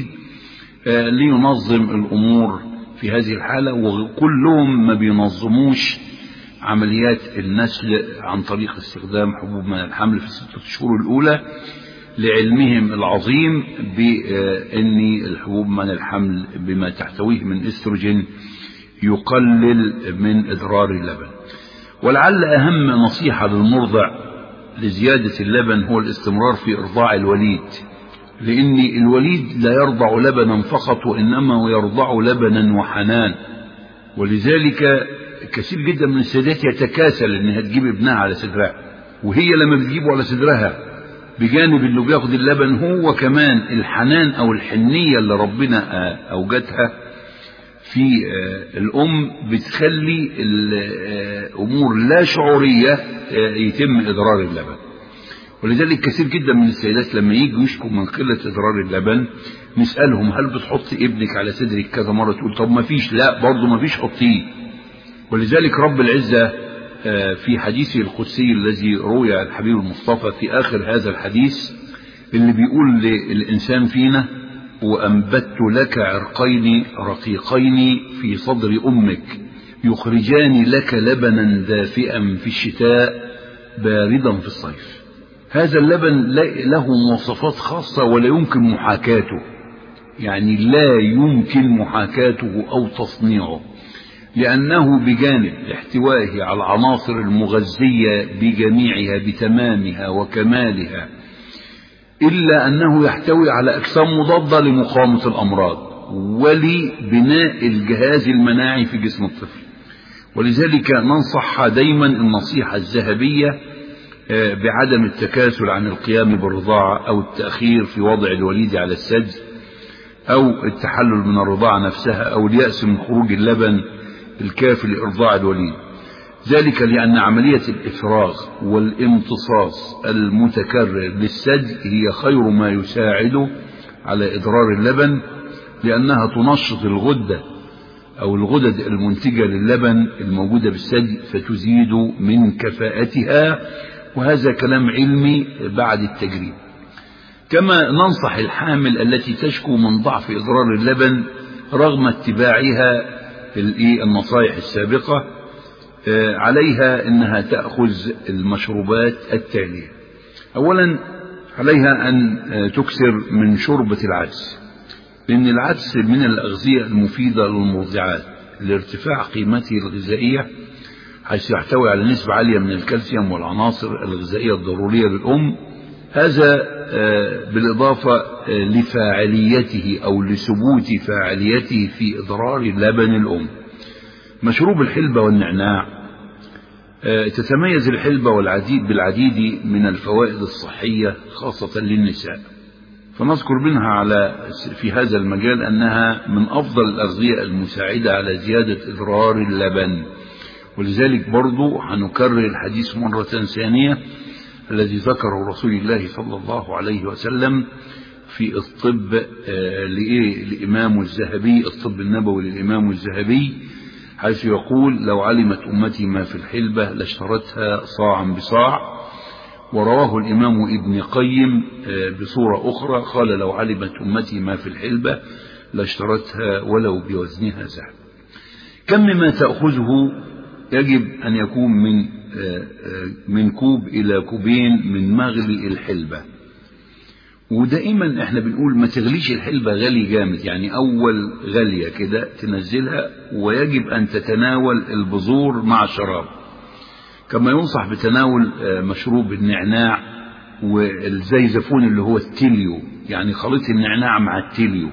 لينظم الأمور في هذه الحالة. وكلهم ما بينظموش عمليات النسل عن طريق استخدام حبوب منع الحمل في الستة شهور الأولى، لعلمهم العظيم بأن الحبوب منع الحمل بما تحتويه من استروجين يقلل من إدرار اللبن. ولعل أهم نصيحة للمرضع لزيادة اللبن هو الاستمرار في إرضاع الوليد، لأن الوليد لا يرضع لبنا فقط، وإنما يرضع لبنا وحنان. ولذلك كثير جدا من السيدات يتكاسل أنها تجيب ابنها على صدرها، وهي لما بتجيبه على صدرها بجانب اللي بياخد اللبن هو كمان الحنان أو الحنية اللي ربنا أوجدها في الأم بتخلي الأمور لا شعورية يتم إدرار اللبن. ولذلك كثير جدا من السيدات لما يجوا يشكوا من قلة إدرار اللبن نسألهم هل بتحط ابنك على صدرك كذا مرة؟ تقول طب ما فيش. لا، برضو ما فيش، حطيه. ولذلك رب العزة في حديثه القدسي الذي روي عن الحبيب المصطفى في آخر هذا الحديث اللي بيقول للإنسان فينا: وأنبت لك عرقين رقيقين في صدر أمك يخرجان لك لبنا دافئا في الشتاء باردا في الصيف. هذا اللبن له مواصفات خاصة ولا يمكن محاكاته، يعني لا يمكن محاكاته أو تصنيعه، لأنه بجانب احتوائه على العناصر المغذية بجميعها بتمامها وكمالها، إلا أنه يحتوي على أجسام مضادة لمقاومة الأمراض ولبناء الجهاز المناعي في جسم الطفل. ولذلك ننصح دايما النصيحة الذهبية بعدم التكاسل عن القيام بالرضاعة أو التأخير في وضع الوليد على الثدي أو التحلل من الرضاعة نفسها أو اليأس من خروج اللبن الكافي لإرضاع الوليد. ذلك لأن عملية الإفراغ والامتصاص المتكرر للثدي هي خير ما يساعد على إضرار اللبن، لأنها تنشط الغدة أو الغدد المنتجة للبن الموجودة بالثدي فتزيد من كفاءتها، وهذا كلام علمي بعد التجريب. كما ننصح الحامل التي تشكو من ضعف إضرار اللبن رغم اتباعها النصائح السابقة عليها أنها تأخذ المشروبات التالية. أولا عليها أن تكثر من شوربة العدس، لأن العدس من الأغذية المفيدة للمرضعات لارتفاع قيمته الغذائية، حيث يحتوي على نسبة عالية من الكالسيوم والعناصر الغذائية الضرورية للأم. هذا بالإضافة لفاعليته أو لثبوت فاعليته في إضرار لبن الأم. مشروب الحلبة والنعناع، تتميز الحلبة والعديد بالعديد من الفوائد الصحية خاصة للنساء، فنذكر منها على في هذا المجال أنها من أفضل الأغذية المساعدة على زيادة إضرار اللبن. ولذلك برضو هنكرر الحديث مرة ثانية الذي ذكره رسول الله صلى الله عليه وسلم في الطب لإمام الذهبي، الطب النبوي للإمام الذهبي، حيث يقول: لو علمت أمتي ما في الحلبة لاشترتها صاعا بصاع. ورواه الإمام ابن قيم بصورة أخرى قال: لو علمت أمتي ما في الحلبة لاشترتها ولو بوزنها ذهب. كم مما تأخذه يجب أن يكون من من كوب إلى كوبين من مغلي الحلبة. ودائما احنا بنقول ما تغليش الحلبة غلي جامد، يعني أول غلية كده تنزلها، ويجب أن تتناول البذور مع الشراب. كما ينصح بتناول مشروب النعناع والزيزفون اللي هو التيليو، يعني خليط النعناع مع التيليو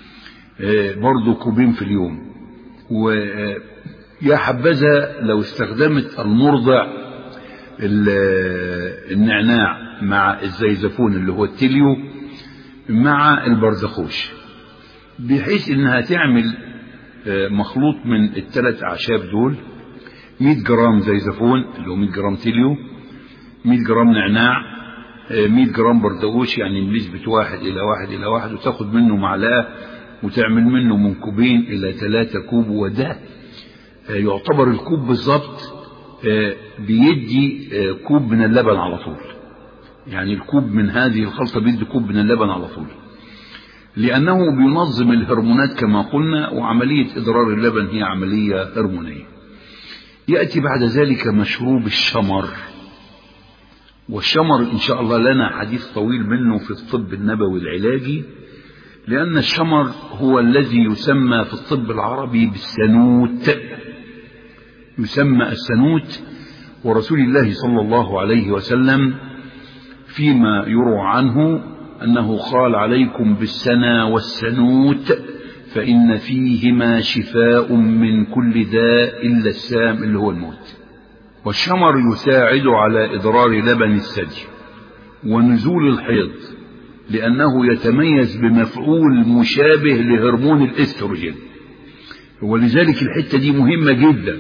برضو كوبين في اليوم. ويا حبذا لو استخدمت المرضع النعناع مع الزيزفون اللي هو التيليو مع البردخوش، بحيث انها تعمل مخلوط من الثلاث اعشاب دول: مئة جرام زيزفون اللي هو مئة جرام تيليو، مئة جرام نعناع، مئة جرام بردخوش، يعني بنسبة واحد إلى واحد إلى واحد، وتاخد منه معلقة وتعمل منه من كوبين إلى ثلاثة كوب. وده يعتبر الكوب بالضبط بيدي كوب من اللبن على طول، يعني الكوب من هذه الخلطة بيدي كوب من اللبن على طول، لأنه بينظم الهرمونات كما قلنا، وعملية إضرار اللبن هي عملية هرمونية. يأتي بعد ذلك مشروب الشمر. والشمر إن شاء الله لنا حديث طويل منه في الطب النبوي العلاجي، لأن الشمر هو الذي يسمى في الطب العربي بالسنوت، يسمى السنوت. ورسول الله صلى الله عليه وسلم فيما يروى عنه أنه قال: عليكم بالسنا والسنوت فإن فيهما شفاء من كل داء إلا السام اللي هو الموت. والشمر يساعد على إضرار لبن الثدي ونزول الحيض، لأنه يتميز بمفعول مشابه لهرمون الاستروجين. ولذلك الحتة دي مهمة جدا،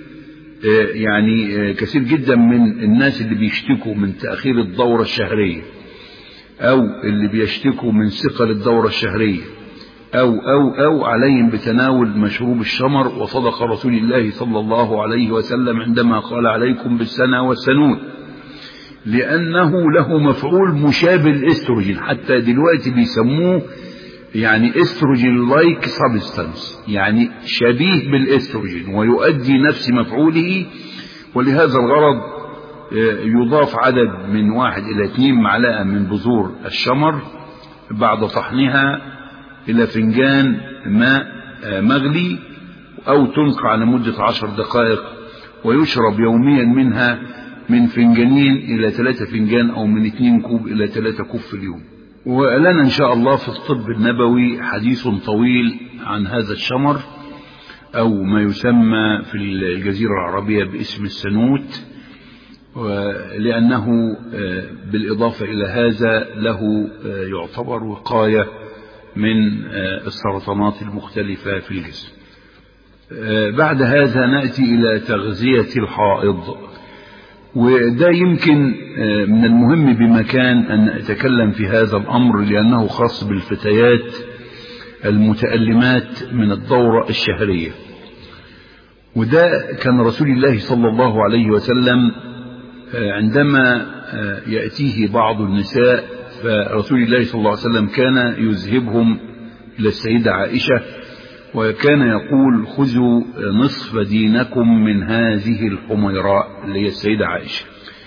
يعني كثير جدا من الناس اللي بيشتكوا من تأخير الدورة الشهرية، أو اللي بيشتكوا من ثقل الدورة الشهرية، أو أو أو عليهم بتناول مشروب الشمر. وصدق رسول الله صلى الله عليه وسلم عندما قال: عليكم بالسنا والسنون، لأنه له مفعول مشابه الاستروجين. حتى دلوقتي بيسموه يعني استروجين لايك سبستانس، يعني شبيه بالاستروجين ويؤدي نفس مفعوله. ولهذا الغرض يضاف عدد من واحد إلى اثنين معلقة من بذور الشمر بعد طحنها إلى فنجان ماء مغلي، أو تنقع لمدة عشر دقائق، ويشرب يوميا منها من فنجانين إلى ثلاثة فنجان، أو من اثنين كوب إلى ثلاثة كوب في اليوم. ولنا إن شاء الله في الطب النبوي حديث طويل عن هذا الشمر، أو ما يسمى في الجزيرة العربية باسم السنوت. لأنه بالإضافة إلى هذا له يعتبر وقاية من السرطانات المختلفة في الجسم. بعد هذا نأتي إلى تغذية الحائض، وده يمكن من المهم بمكان أن أتكلم في هذا الأمر، لأنه خاص بالفتيات المتألمات من الدورة الشهرية. وده كان رسول الله صلى الله عليه وسلم عندما يأتيه بعض النساء، فرسول الله صلى الله عليه وسلم كان يذهبهم إلى السيدة عائشة، وكان يقول: خذوا نصف دينكم من هذه الحميراء اللي هي السيدة عائشة.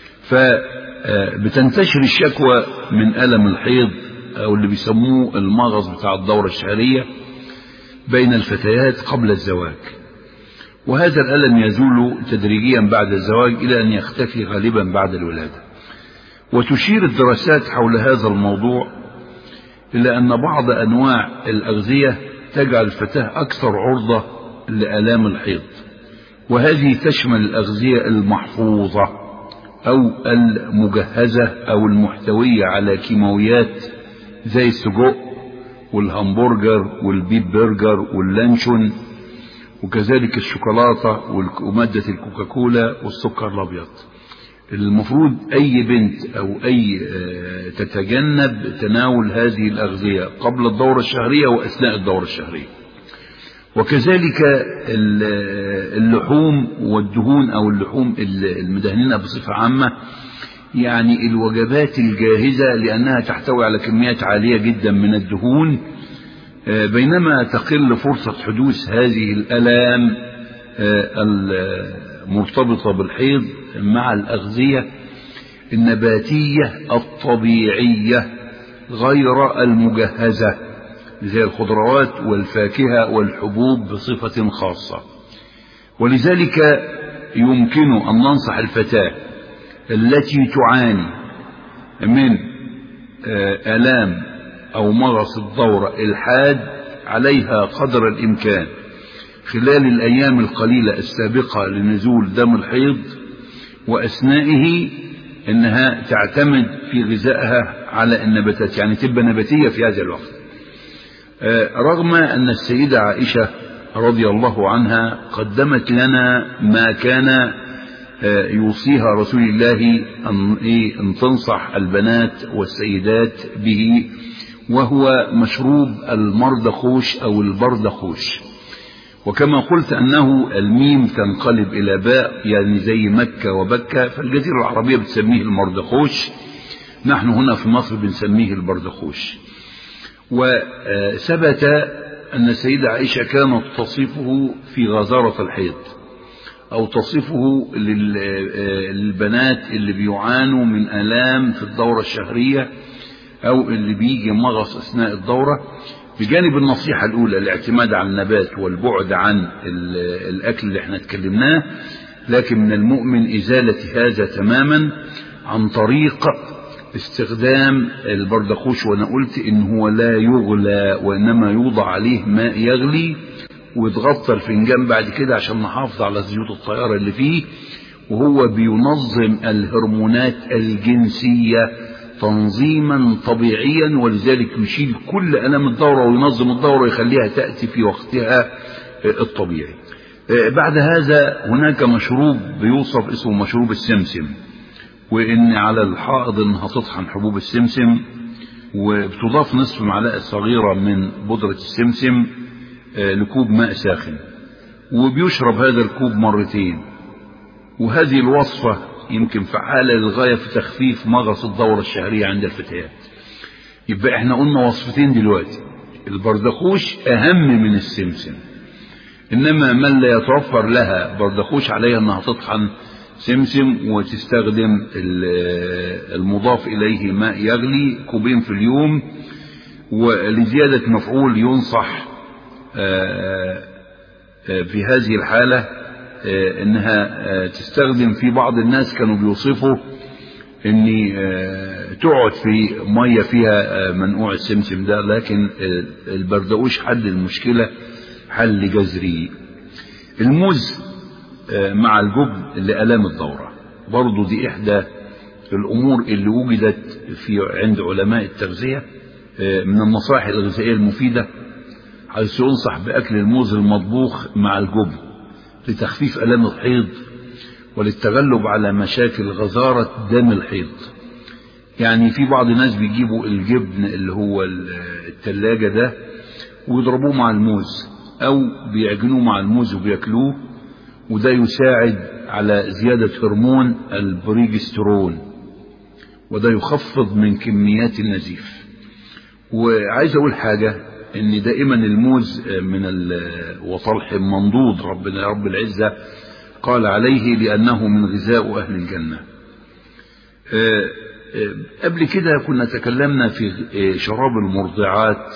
فبتنتشر الشكوى من ألم الحيض أو اللي بيسموه المغص بتاع الدورة الشهرية بين الفتيات قبل الزواج، وهذا الألم يزول تدريجيا بعد الزواج إلى أن يختفي غالبا بعد الولادة. وتشير الدراسات حول هذا الموضوع إلى أن بعض أنواع الأغذية تجعل الفتاة أكثر عرضة لآلام الحيض، وهذه تشمل الأغذية المحفوظة أو المجهزة أو المحتوية على كيماويات زي السجق والهمبرجر والبيب برجر واللانشون، وكذلك الشوكولاتة ومادة الكوكاكولا والسكر الأبيض. المفروض أي بنت أو أي تتجنب تناول هذه الأغذية قبل الدورة الشهرية وأثناء الدورة الشهرية. وكذلك اللحوم والدهون أو اللحوم المدهنة بصفة عامة، يعني الوجبات الجاهزة، لأنها تحتوي على كميات عالية جدا من الدهون، بينما تقل فرصة حدوث هذه الآلام المرتبطة بالحيض مع الأغذية النباتية الطبيعية غير المجهزة زي الخضروات والفاكهة والحبوب بصفة خاصة. ولذلك يمكن أن ننصح الفتاة التي تعاني من آلام أو مغص الدورة الحاد عليها قدر الإمكان خلال الأيام القليلة السابقة لنزول دم الحيض وأثنائه أنها تعتمد في غذائها على النباتات، يعني تبقى نباتية في هذا الوقت. رغم أن السيدة عائشة رضي الله عنها قدمت لنا ما كان يوصيها رسول الله أن تنصح البنات والسيدات به، وهو مشروب المردخوش أو البردخوش. وكما قلت أنه الميم تنقلب إلى باء، يعني زي مكة وبكة، فالجزيرة العربية بتسميه المردخوش، نحن هنا في مصر بنسميه البردخوش. وثبت أن السيدة عائشة كانت تصفه في غزارة الحيض، أو تصفه للبنات اللي بيعانوا من آلام في الدورة الشهرية أو اللي بيجي مغص أثناء الدورة، بجانب النصيحة الأولى الاعتماد على النبات والبعد عن الأكل اللي احنا اتكلمناه، لكن من المؤمن إزالة هذا تماما عن طريق استخدام البردخوش. وأنا قلت إن هو لا يغلى، وإنما يوضع عليه ماء يغلي ويتغطى الفنجان بعد كده عشان نحافظ على زيوت الطيارة اللي فيه، وهو بينظم الهرمونات الجنسية تنظيما طبيعيا، ولذلك يشيل كل ألم الدورة وينظم الدورة ويخليها تأتي في وقتها الطبيعي. بعد هذا هناك مشروب بيوصف اسمه مشروب السمسم، وإن على الحائض إنها تطحن حبوب السمسم وبتضاف نصف معلقة صغيرة من بودرة السمسم لكوب ماء ساخن، وبيشرب هذا الكوب مرتين. وهذه الوصفة يمكن فعالة للغاية في تخفيف مغص الدورة الشهرية عند الفتيات. يبقى احنا قلنا وصفتين دلوقتي، البردخوش أهم من السمسم، إنما من لا يتوفر لها بردخوش عليها أنها تطحن سمسم وتستخدم المضاف إليه ماء يغلي كوبين في اليوم. ولزيادة مفعول ينصح في هذه الحالة انها تستخدم، في بعض الناس كانوا بيوصفوا ان تقعد في مية فيها منقوع السمسم ده، لكن البردقوش حل المشكلة حل جذري. الموز مع الجبن لآلام الدورة، برضو دي إحدى الأمور اللي وجدت في عند علماء التغذية من النصائح الغذائية المفيدة، حيث ينصح بأكل الموز المطبوخ مع الجبن لتخفيف آلام الحيض وللتغلب على مشاكل غزارة دم الحيض. يعني في بعض الناس بيجيبوا الجبن اللي هو التلاجة ده ويضربوه مع الموز أو بيعجنوه مع الموز وبيأكلوه، وده يساعد على زيادة هرمون البروجسترون، وده يخفض من كميات النزيف. وعايز أقول حاجة، إن دائما الموز من وطلح منضود ربنا رب العزة قال عليه لأنه من غذاء أهل الجنة. قبل كده كنا تكلمنا في شراب المرضعات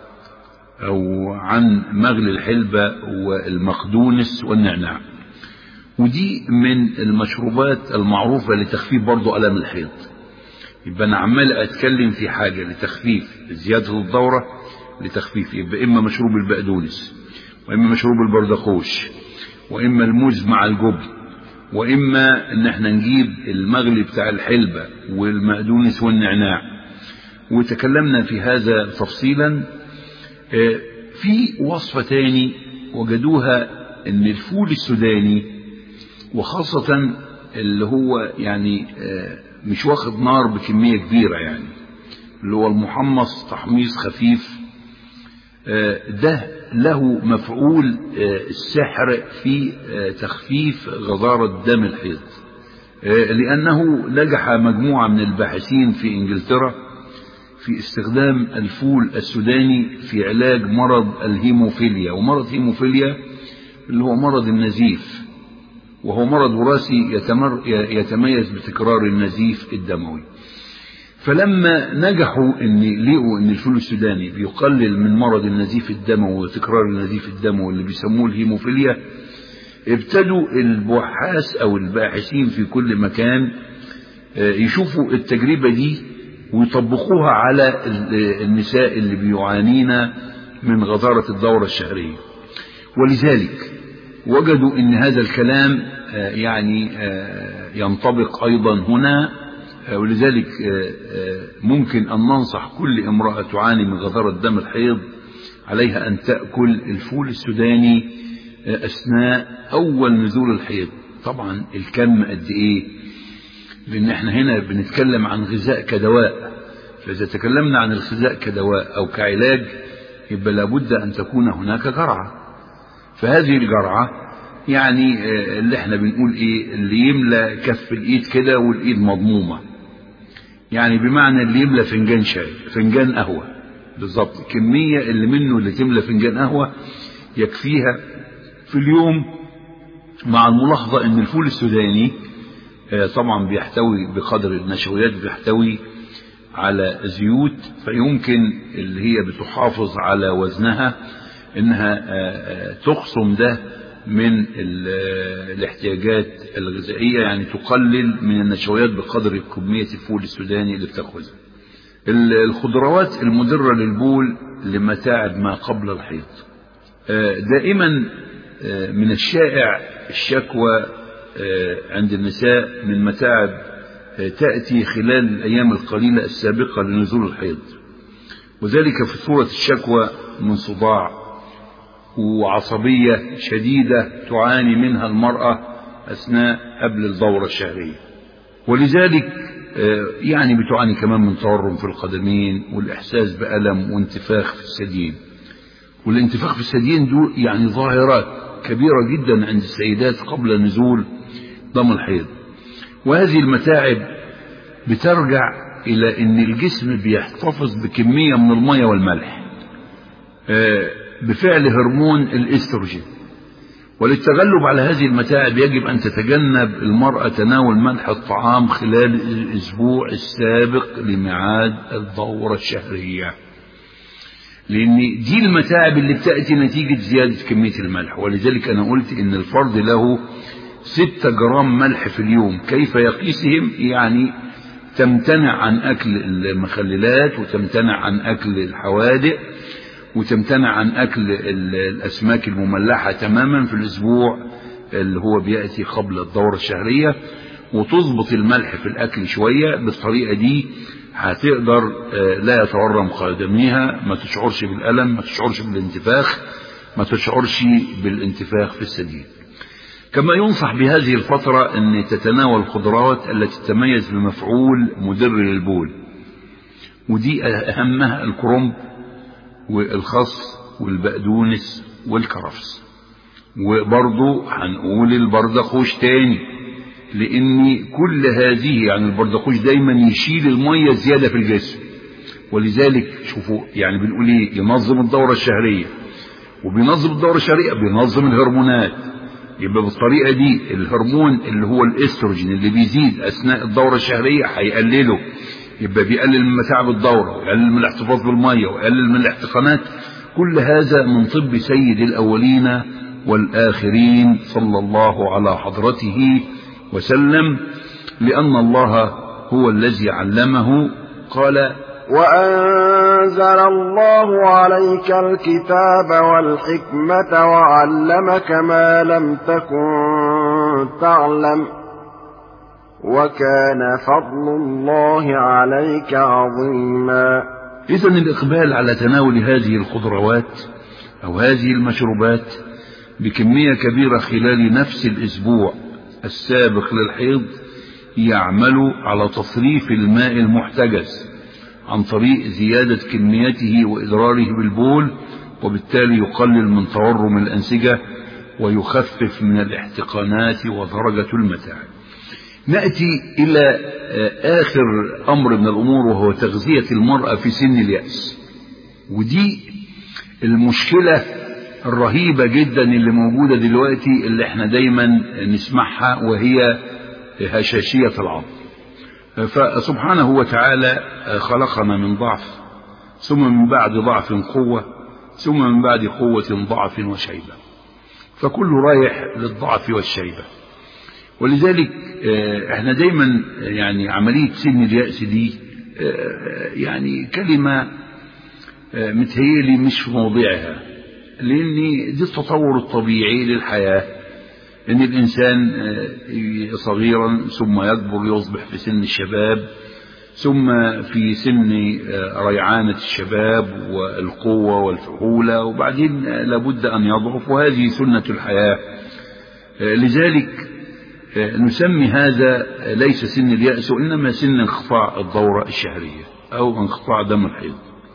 أو عن مغلي الحلبة والمقدونس والنعناع، ودي من المشروبات المعروفة لتخفيف برضو ألم الحيض. يبقى أنا عمال أتكلم في حاجة لتخفيف زيادة الدورة، لتخفيف يبقى إما مشروب البقدونس، وإما مشروب البردقوش، وإما الموز مع الجبن، وإما إن احنا نجيب المغلي بتاع الحلبة والمقدونس والنعناع. وتكلمنا في هذا تفصيلا. في وصفة تاني وجدوها إن الفول السوداني، وخاصة اللي هو يعني مش واخد نار بكمية كبيرة، يعني اللي هو المحمص تحميص خفيف، ده له مفعول السحر في تخفيف غزارة دم الحيض، لأنه نجح مجموعة من الباحثين في إنجلترا في استخدام الفول السوداني في علاج مرض الهيموفيليا. ومرض هيموفيليا اللي هو مرض النزيف، وهو مرض وراثي يتميز بتكرار النزيف الدموي. فلما نجحوا ان لقوا ان الفول السوداني بيقلل من مرض النزيف الدموي وتكرار النزيف الدموي اللي بيسموه الهيموفيليا، ابتدوا البحاث او الباحثين في كل مكان يشوفوا التجربة دي ويطبقوها على النساء اللي بيعانين من غزارة الدورة الشهرية. ولذلك وجدوا ان هذا الكلام يعني ينطبق ايضا هنا. ولذلك ممكن ان ننصح كل امرأة تعاني من غزارة دم الحيض عليها ان تأكل الفول السوداني اثناء اول نزول الحيض. طبعا الكم قد ايه؟ لان احنا هنا بنتكلم عن غذاء كدواء، فاذا تكلمنا عن الغذاء كدواء او كعلاج يبقى لابد ان تكون هناك جرعة. فهذه الجرعة يعني اللي احنا بنقول ايه، اللي يملى كف الايد كده والايد مضمومة، يعني بمعنى اللي يملى فنجان شاي فنجان قهوة بالظبط، الكمية اللي منه اللي تملى فنجان قهوة يكفيها في اليوم. مع الملاحظة ان الفول السوداني طبعا بيحتوي بقدر النشويات، بيحتوي على زيوت، فيمكن اللي هي بتحافظ على وزنها انها تخصم ده من الاحتياجات الغذائية، يعني تقلل من النشويات بقدر كمية الفول السوداني اللي بتاخذها. الخضروات المضرة للبول لمتاعب ما قبل الحيض. دائما من الشائع الشكوى عند النساء من متاعب تأتي خلال الأيام القليلة السابقة لنزول الحيض، وذلك في صورة الشكوى من صداع وعصبية شديدة تعاني منها المرأة أثناء قبل الدورة الشهرية. ولذلك يعني بتعاني كمان من تورم في القدمين والإحساس بألم وانتفاخ في الثديين. والانتفاخ في الثديين دول يعني ظاهرات كبيرة جدا عند السيدات قبل نزول دم الحيض. وهذه المتاعب بترجع إلى أن الجسم بيحتفظ بكمية من المية والملح بفعل هرمون الاستروجين. وللتغلب على هذه المتاعب يجب أن تتجنب المرأة تناول ملح الطعام خلال الأسبوع السابق لميعاد الدورة الشهرية، لأن دي المتاعب اللي بتأتي نتيجة زيادة كمية الملح. ولذلك أنا قلت إن الفرد له ستة جرام ملح في اليوم. كيف يقيسهم؟ يعني تمتنع عن أكل المخللات، وتمتنع عن أكل الحوادق، وتمتنع عن أكل الأسماك المملحة تماما في الأسبوع اللي هو بيأتي قبل الدورة الشهرية. وتظبط الملح في الأكل شوية. بالطريقة دي هتقدر لا يتورم قدميها، ما تشعرش بالألم، ما تشعرش بالانتفاخ، ما تشعرش بالانتفاخ في الثدي. كما ينصح بهذه الفترة أن تتناول الخضروات التي تتميز بمفعول مدر للبول، ودي أهمها الكرنب والخس والبقدونس والكرفس. وبرضو هنقول البردقوش تاني، لأن كل هذه يعني البردقوش دايما يشيل المية زيادة في الجسم، ولذلك شوفوا يعني بنقول ايه، ينظم الدورة الشهرية، وبينظم الدورة الشهرية بينظم الهرمونات. يبقى بالطريقة دي الهرمون اللي هو الاستروجين اللي بيزيد أثناء الدورة الشهرية هيقلله، يبقى بيقلل من متاعب الدورة ويقلل من الاحتفاظ بالمية ويقلل من الاحتقانات. كل هذا من طب سيد الأولين والآخرين صلى الله على حضرته وسلم، لأن الله هو الذي علمه. قال: وأنزل الله عليك الكتاب والحكمة وعلمك ما لم تكن تعلم وكان فضل الله عليك عظيما. إذن الإقبال على تناول هذه الخضروات أو هذه المشروبات بكمية كبيرة خلال نفس الأسبوع السابق للحيض يعمل على تصريف الماء المحتجز عن طريق زيادة كميته وإضراره بالبول، وبالتالي يقلل من تورم الأنسجة ويخفف من الاحتقانات ودرجة المتاعب. نأتي إلى آخر أمر من الأمور، وهو تغذية المرأة في سن اليأس. ودي المشكلة الرهيبة جدا اللي موجودة دلوقتي، اللي احنا دايما نسمعها، وهي هشاشية العظم. فسبحانه وتعالى خلقنا من ضعف، ثم من بعد ضعف قوة، ثم من بعد قوة ضعف وشيبة، فكل رايح للضعف والشيبة. ولذلك احنا دايما يعني عملية سن اليأس دي يعني كلمة متهيلي مش في موضعها، لأن دي التطور الطبيعي للحياة، ان الانسان صغيرا ثم يكبر يصبح في سن الشباب، ثم في سن ريعانة الشباب والقوة والفحولة، وبعدين لابد ان يضعف، وهذه سنة الحياة. لذلك نسمي هذا ليس سن اليأس، وإنما سن انقطاع الدورة الشهرية أو انقطاع دم الحيض،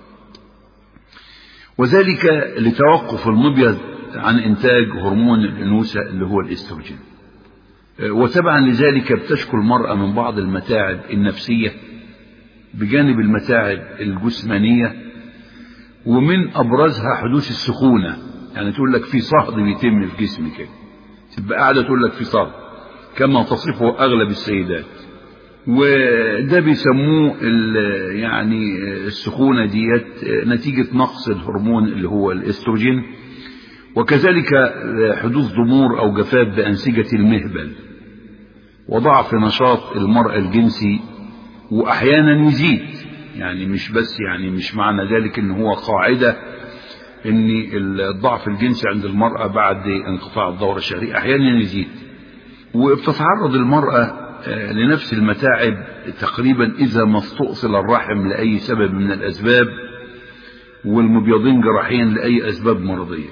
وذلك لتوقف المبيض عن إنتاج هرمون الأنوثة اللي هو الاستروجين. وتبعا لذلك بتشكو المرأة من بعض المتاعب النفسية بجانب المتاعب الجسمانية، ومن أبرزها حدوث السخونة. يعني تقول لك في صهد بيتم في جسمي كده، تبقى قاعدة تقول لك في صهد كما تصفه أغلب السيدات، وده بيسموه يعني السخونة ديت نتيجة نقص الهرمون اللي هو الاستروجين. وكذلك حدوث ضمور أو جفاف بأنسجة المهبل، وضعف نشاط المرأة الجنسي، وأحيانا يزيد. يعني مش بس يعني مش معنى ذلك إن هو قاعدة إن الضعف الجنسي عند المرأة بعد انقطاع الدورة الشهرية، أحيانا يزيد. وبتتعرض المرأة لنفس المتاعب تقريبا إذا ما استؤصل الرحم لأي سبب من الأسباب، والمبيضين جراحيا لأي أسباب مرضية.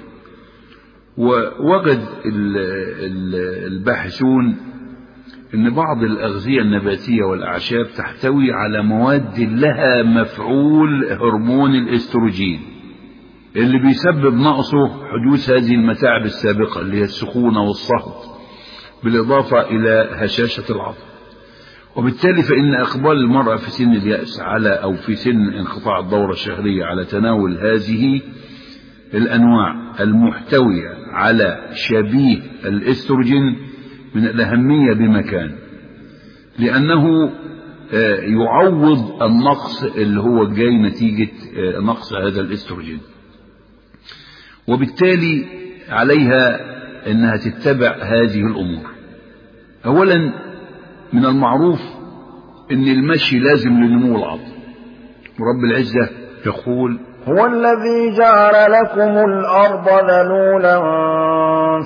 ووجد الباحثون أن بعض الأغذية النباتية والأعشاب تحتوي على مواد لها مفعول هرمون الاستروجين، اللي بيسبب نقصه حدوث هذه المتاعب السابقة اللي هي السخونة والصهد، بالإضافة إلى هشاشة العظم. وبالتالي فإن إقبال المرأة في سن اليأس على أو في سن انقطاع الدورة الشهرية على تناول هذه الأنواع المحتوية على شبيه الاستروجين من الأهمية بمكان، لأنه يعوض النقص اللي هو جاي نتيجة نقص هذا الاستروجين. وبالتالي عليها أنها تتبع هذه الأمور. أولا، من المعروف أن المشي لازم لنمو العظم، ورب العزة يقول: هو الذي جعل لكم الأرض ذلولا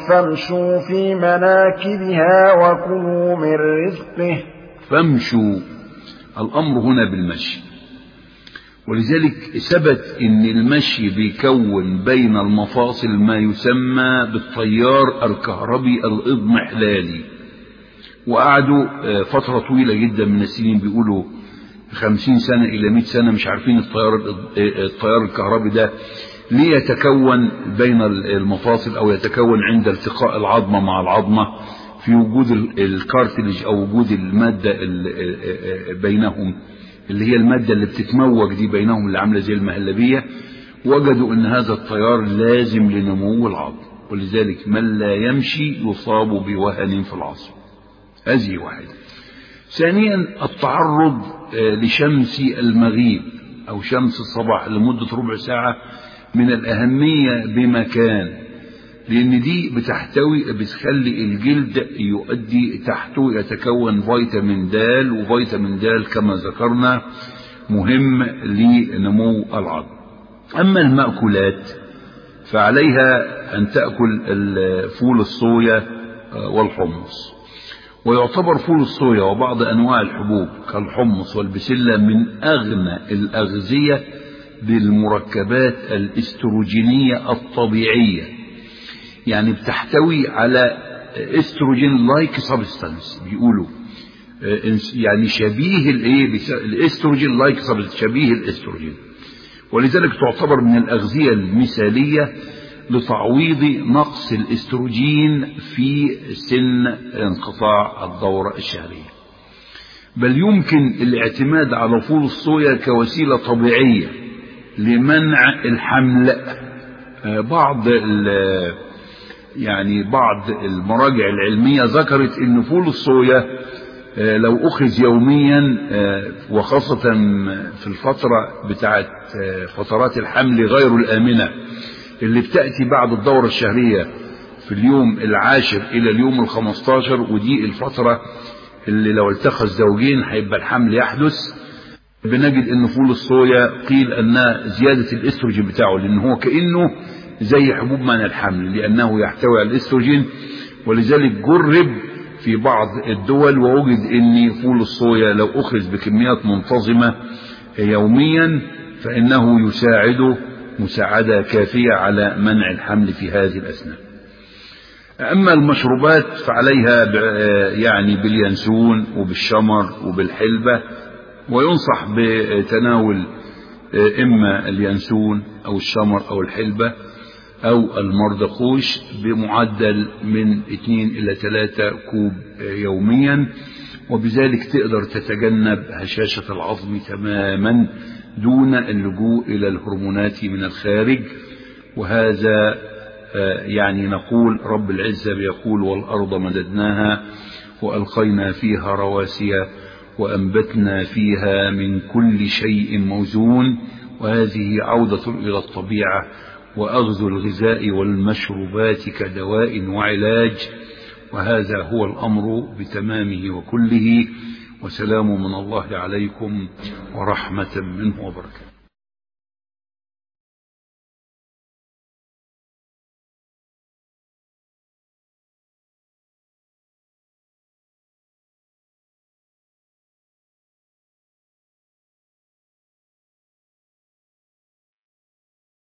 فامشوا في مناكبها وكلوا من رزقه. فامشوا، الأمر هنا بالمشي، ولذلك ثبت ان المشي بيكون بين المفاصل ما يسمى بالتيار الكهربي الإضمحلالي. وقعدوا فترة طويلة جدا من السنين، بيقولوا خمسين سنة إلى مئة سنة مش عارفين التيار التيار الكهربي ده ليه يتكون بين المفاصل أو يتكون عند التقاء العظمة مع العظمة في وجود الكارتلج أو وجود المادة بينهم، اللي هي المادة اللي بتتموج دي بينهم اللي عاملة زي المهلبية. وجدوا أن هذا التيار لازم لنمو العظم، ولذلك من لا يمشي يصاب بوهن في العظم. هذه واحدة. ثانيا التعرض لشمس المغيب أو شمس الصباح لمدة ربع ساعة من الأهمية بمكان، لأن دي بتحتوي بتخلي الجلد يؤدي تحته يتكون فيتامين د، وفيتامين د كما ذكرنا مهم لنمو العظم. أما المأكولات فعليها أن تأكل فول الصويا والحمص. ويعتبر فول الصويا وبعض أنواع الحبوب كالحمص والبسلة من أغنى الأغذية بالمركبات الاستروجينية الطبيعية، يعني بتحتوي على استروجين لايك سبستانس، بيقولوا يعني شبيه الايه الاستروجين لايك سبستانس، شبيه الاستروجين. ولذلك تعتبر من الأغذية المثالية لتعويض نقص الاستروجين في سن انقطاع الدورة الشهرية. بل يمكن الاعتماد على فول الصويا كوسيلة طبيعية لمنع الحمل. بعض يعني بعض المراجع العلمية ذكرت ان فول الصويا لو أخذ يوميا وخاصة في الفترة بتاعت فترات الحمل غير الآمنة اللي بتأتي بعد الدورة الشهرية في اليوم العاشر إلى اليوم الخمستاشر، ودي الفترة اللي لو التقى الزوجين هيبقى الحمل يحدث، بنجد ان فول الصويا قيل أنها زيادة الاستروجين بتاعه، لأن هو كأنه زي حبوب منع الحمل لأنه يحتوي على الاستروجين. ولذلك جرب في بعض الدول ووجد ان فول الصويا لو أخذ بكميات منتظمة يوميا فإنه يساعده مساعدة كافية على منع الحمل في هذه الأثناء. أما المشروبات فعليها يعني باليانسون وبالشمر وبالحلبة، وينصح بتناول إما اليانسون أو الشمر أو الحلبة أو المردقوش بمعدل من اثنين إلى ثلاثة كوب يوميا، وبذلك تقدر تتجنب هشاشة العظم تماما دون اللجوء إلى الهرمونات من الخارج. وهذا يعني نقول رب العزة بيقول والأرض مددناها وألقينا فيها رواسي وأنبتنا فيها من كل شيء موزون. وهذه عودة إلى الطبيعة وأخذ الغذاء والمشروبات كدواء وعلاج، وهذا هو الأمر بتمامه وكله. وسلام من الله عليكم ورحمة منه وبركاته.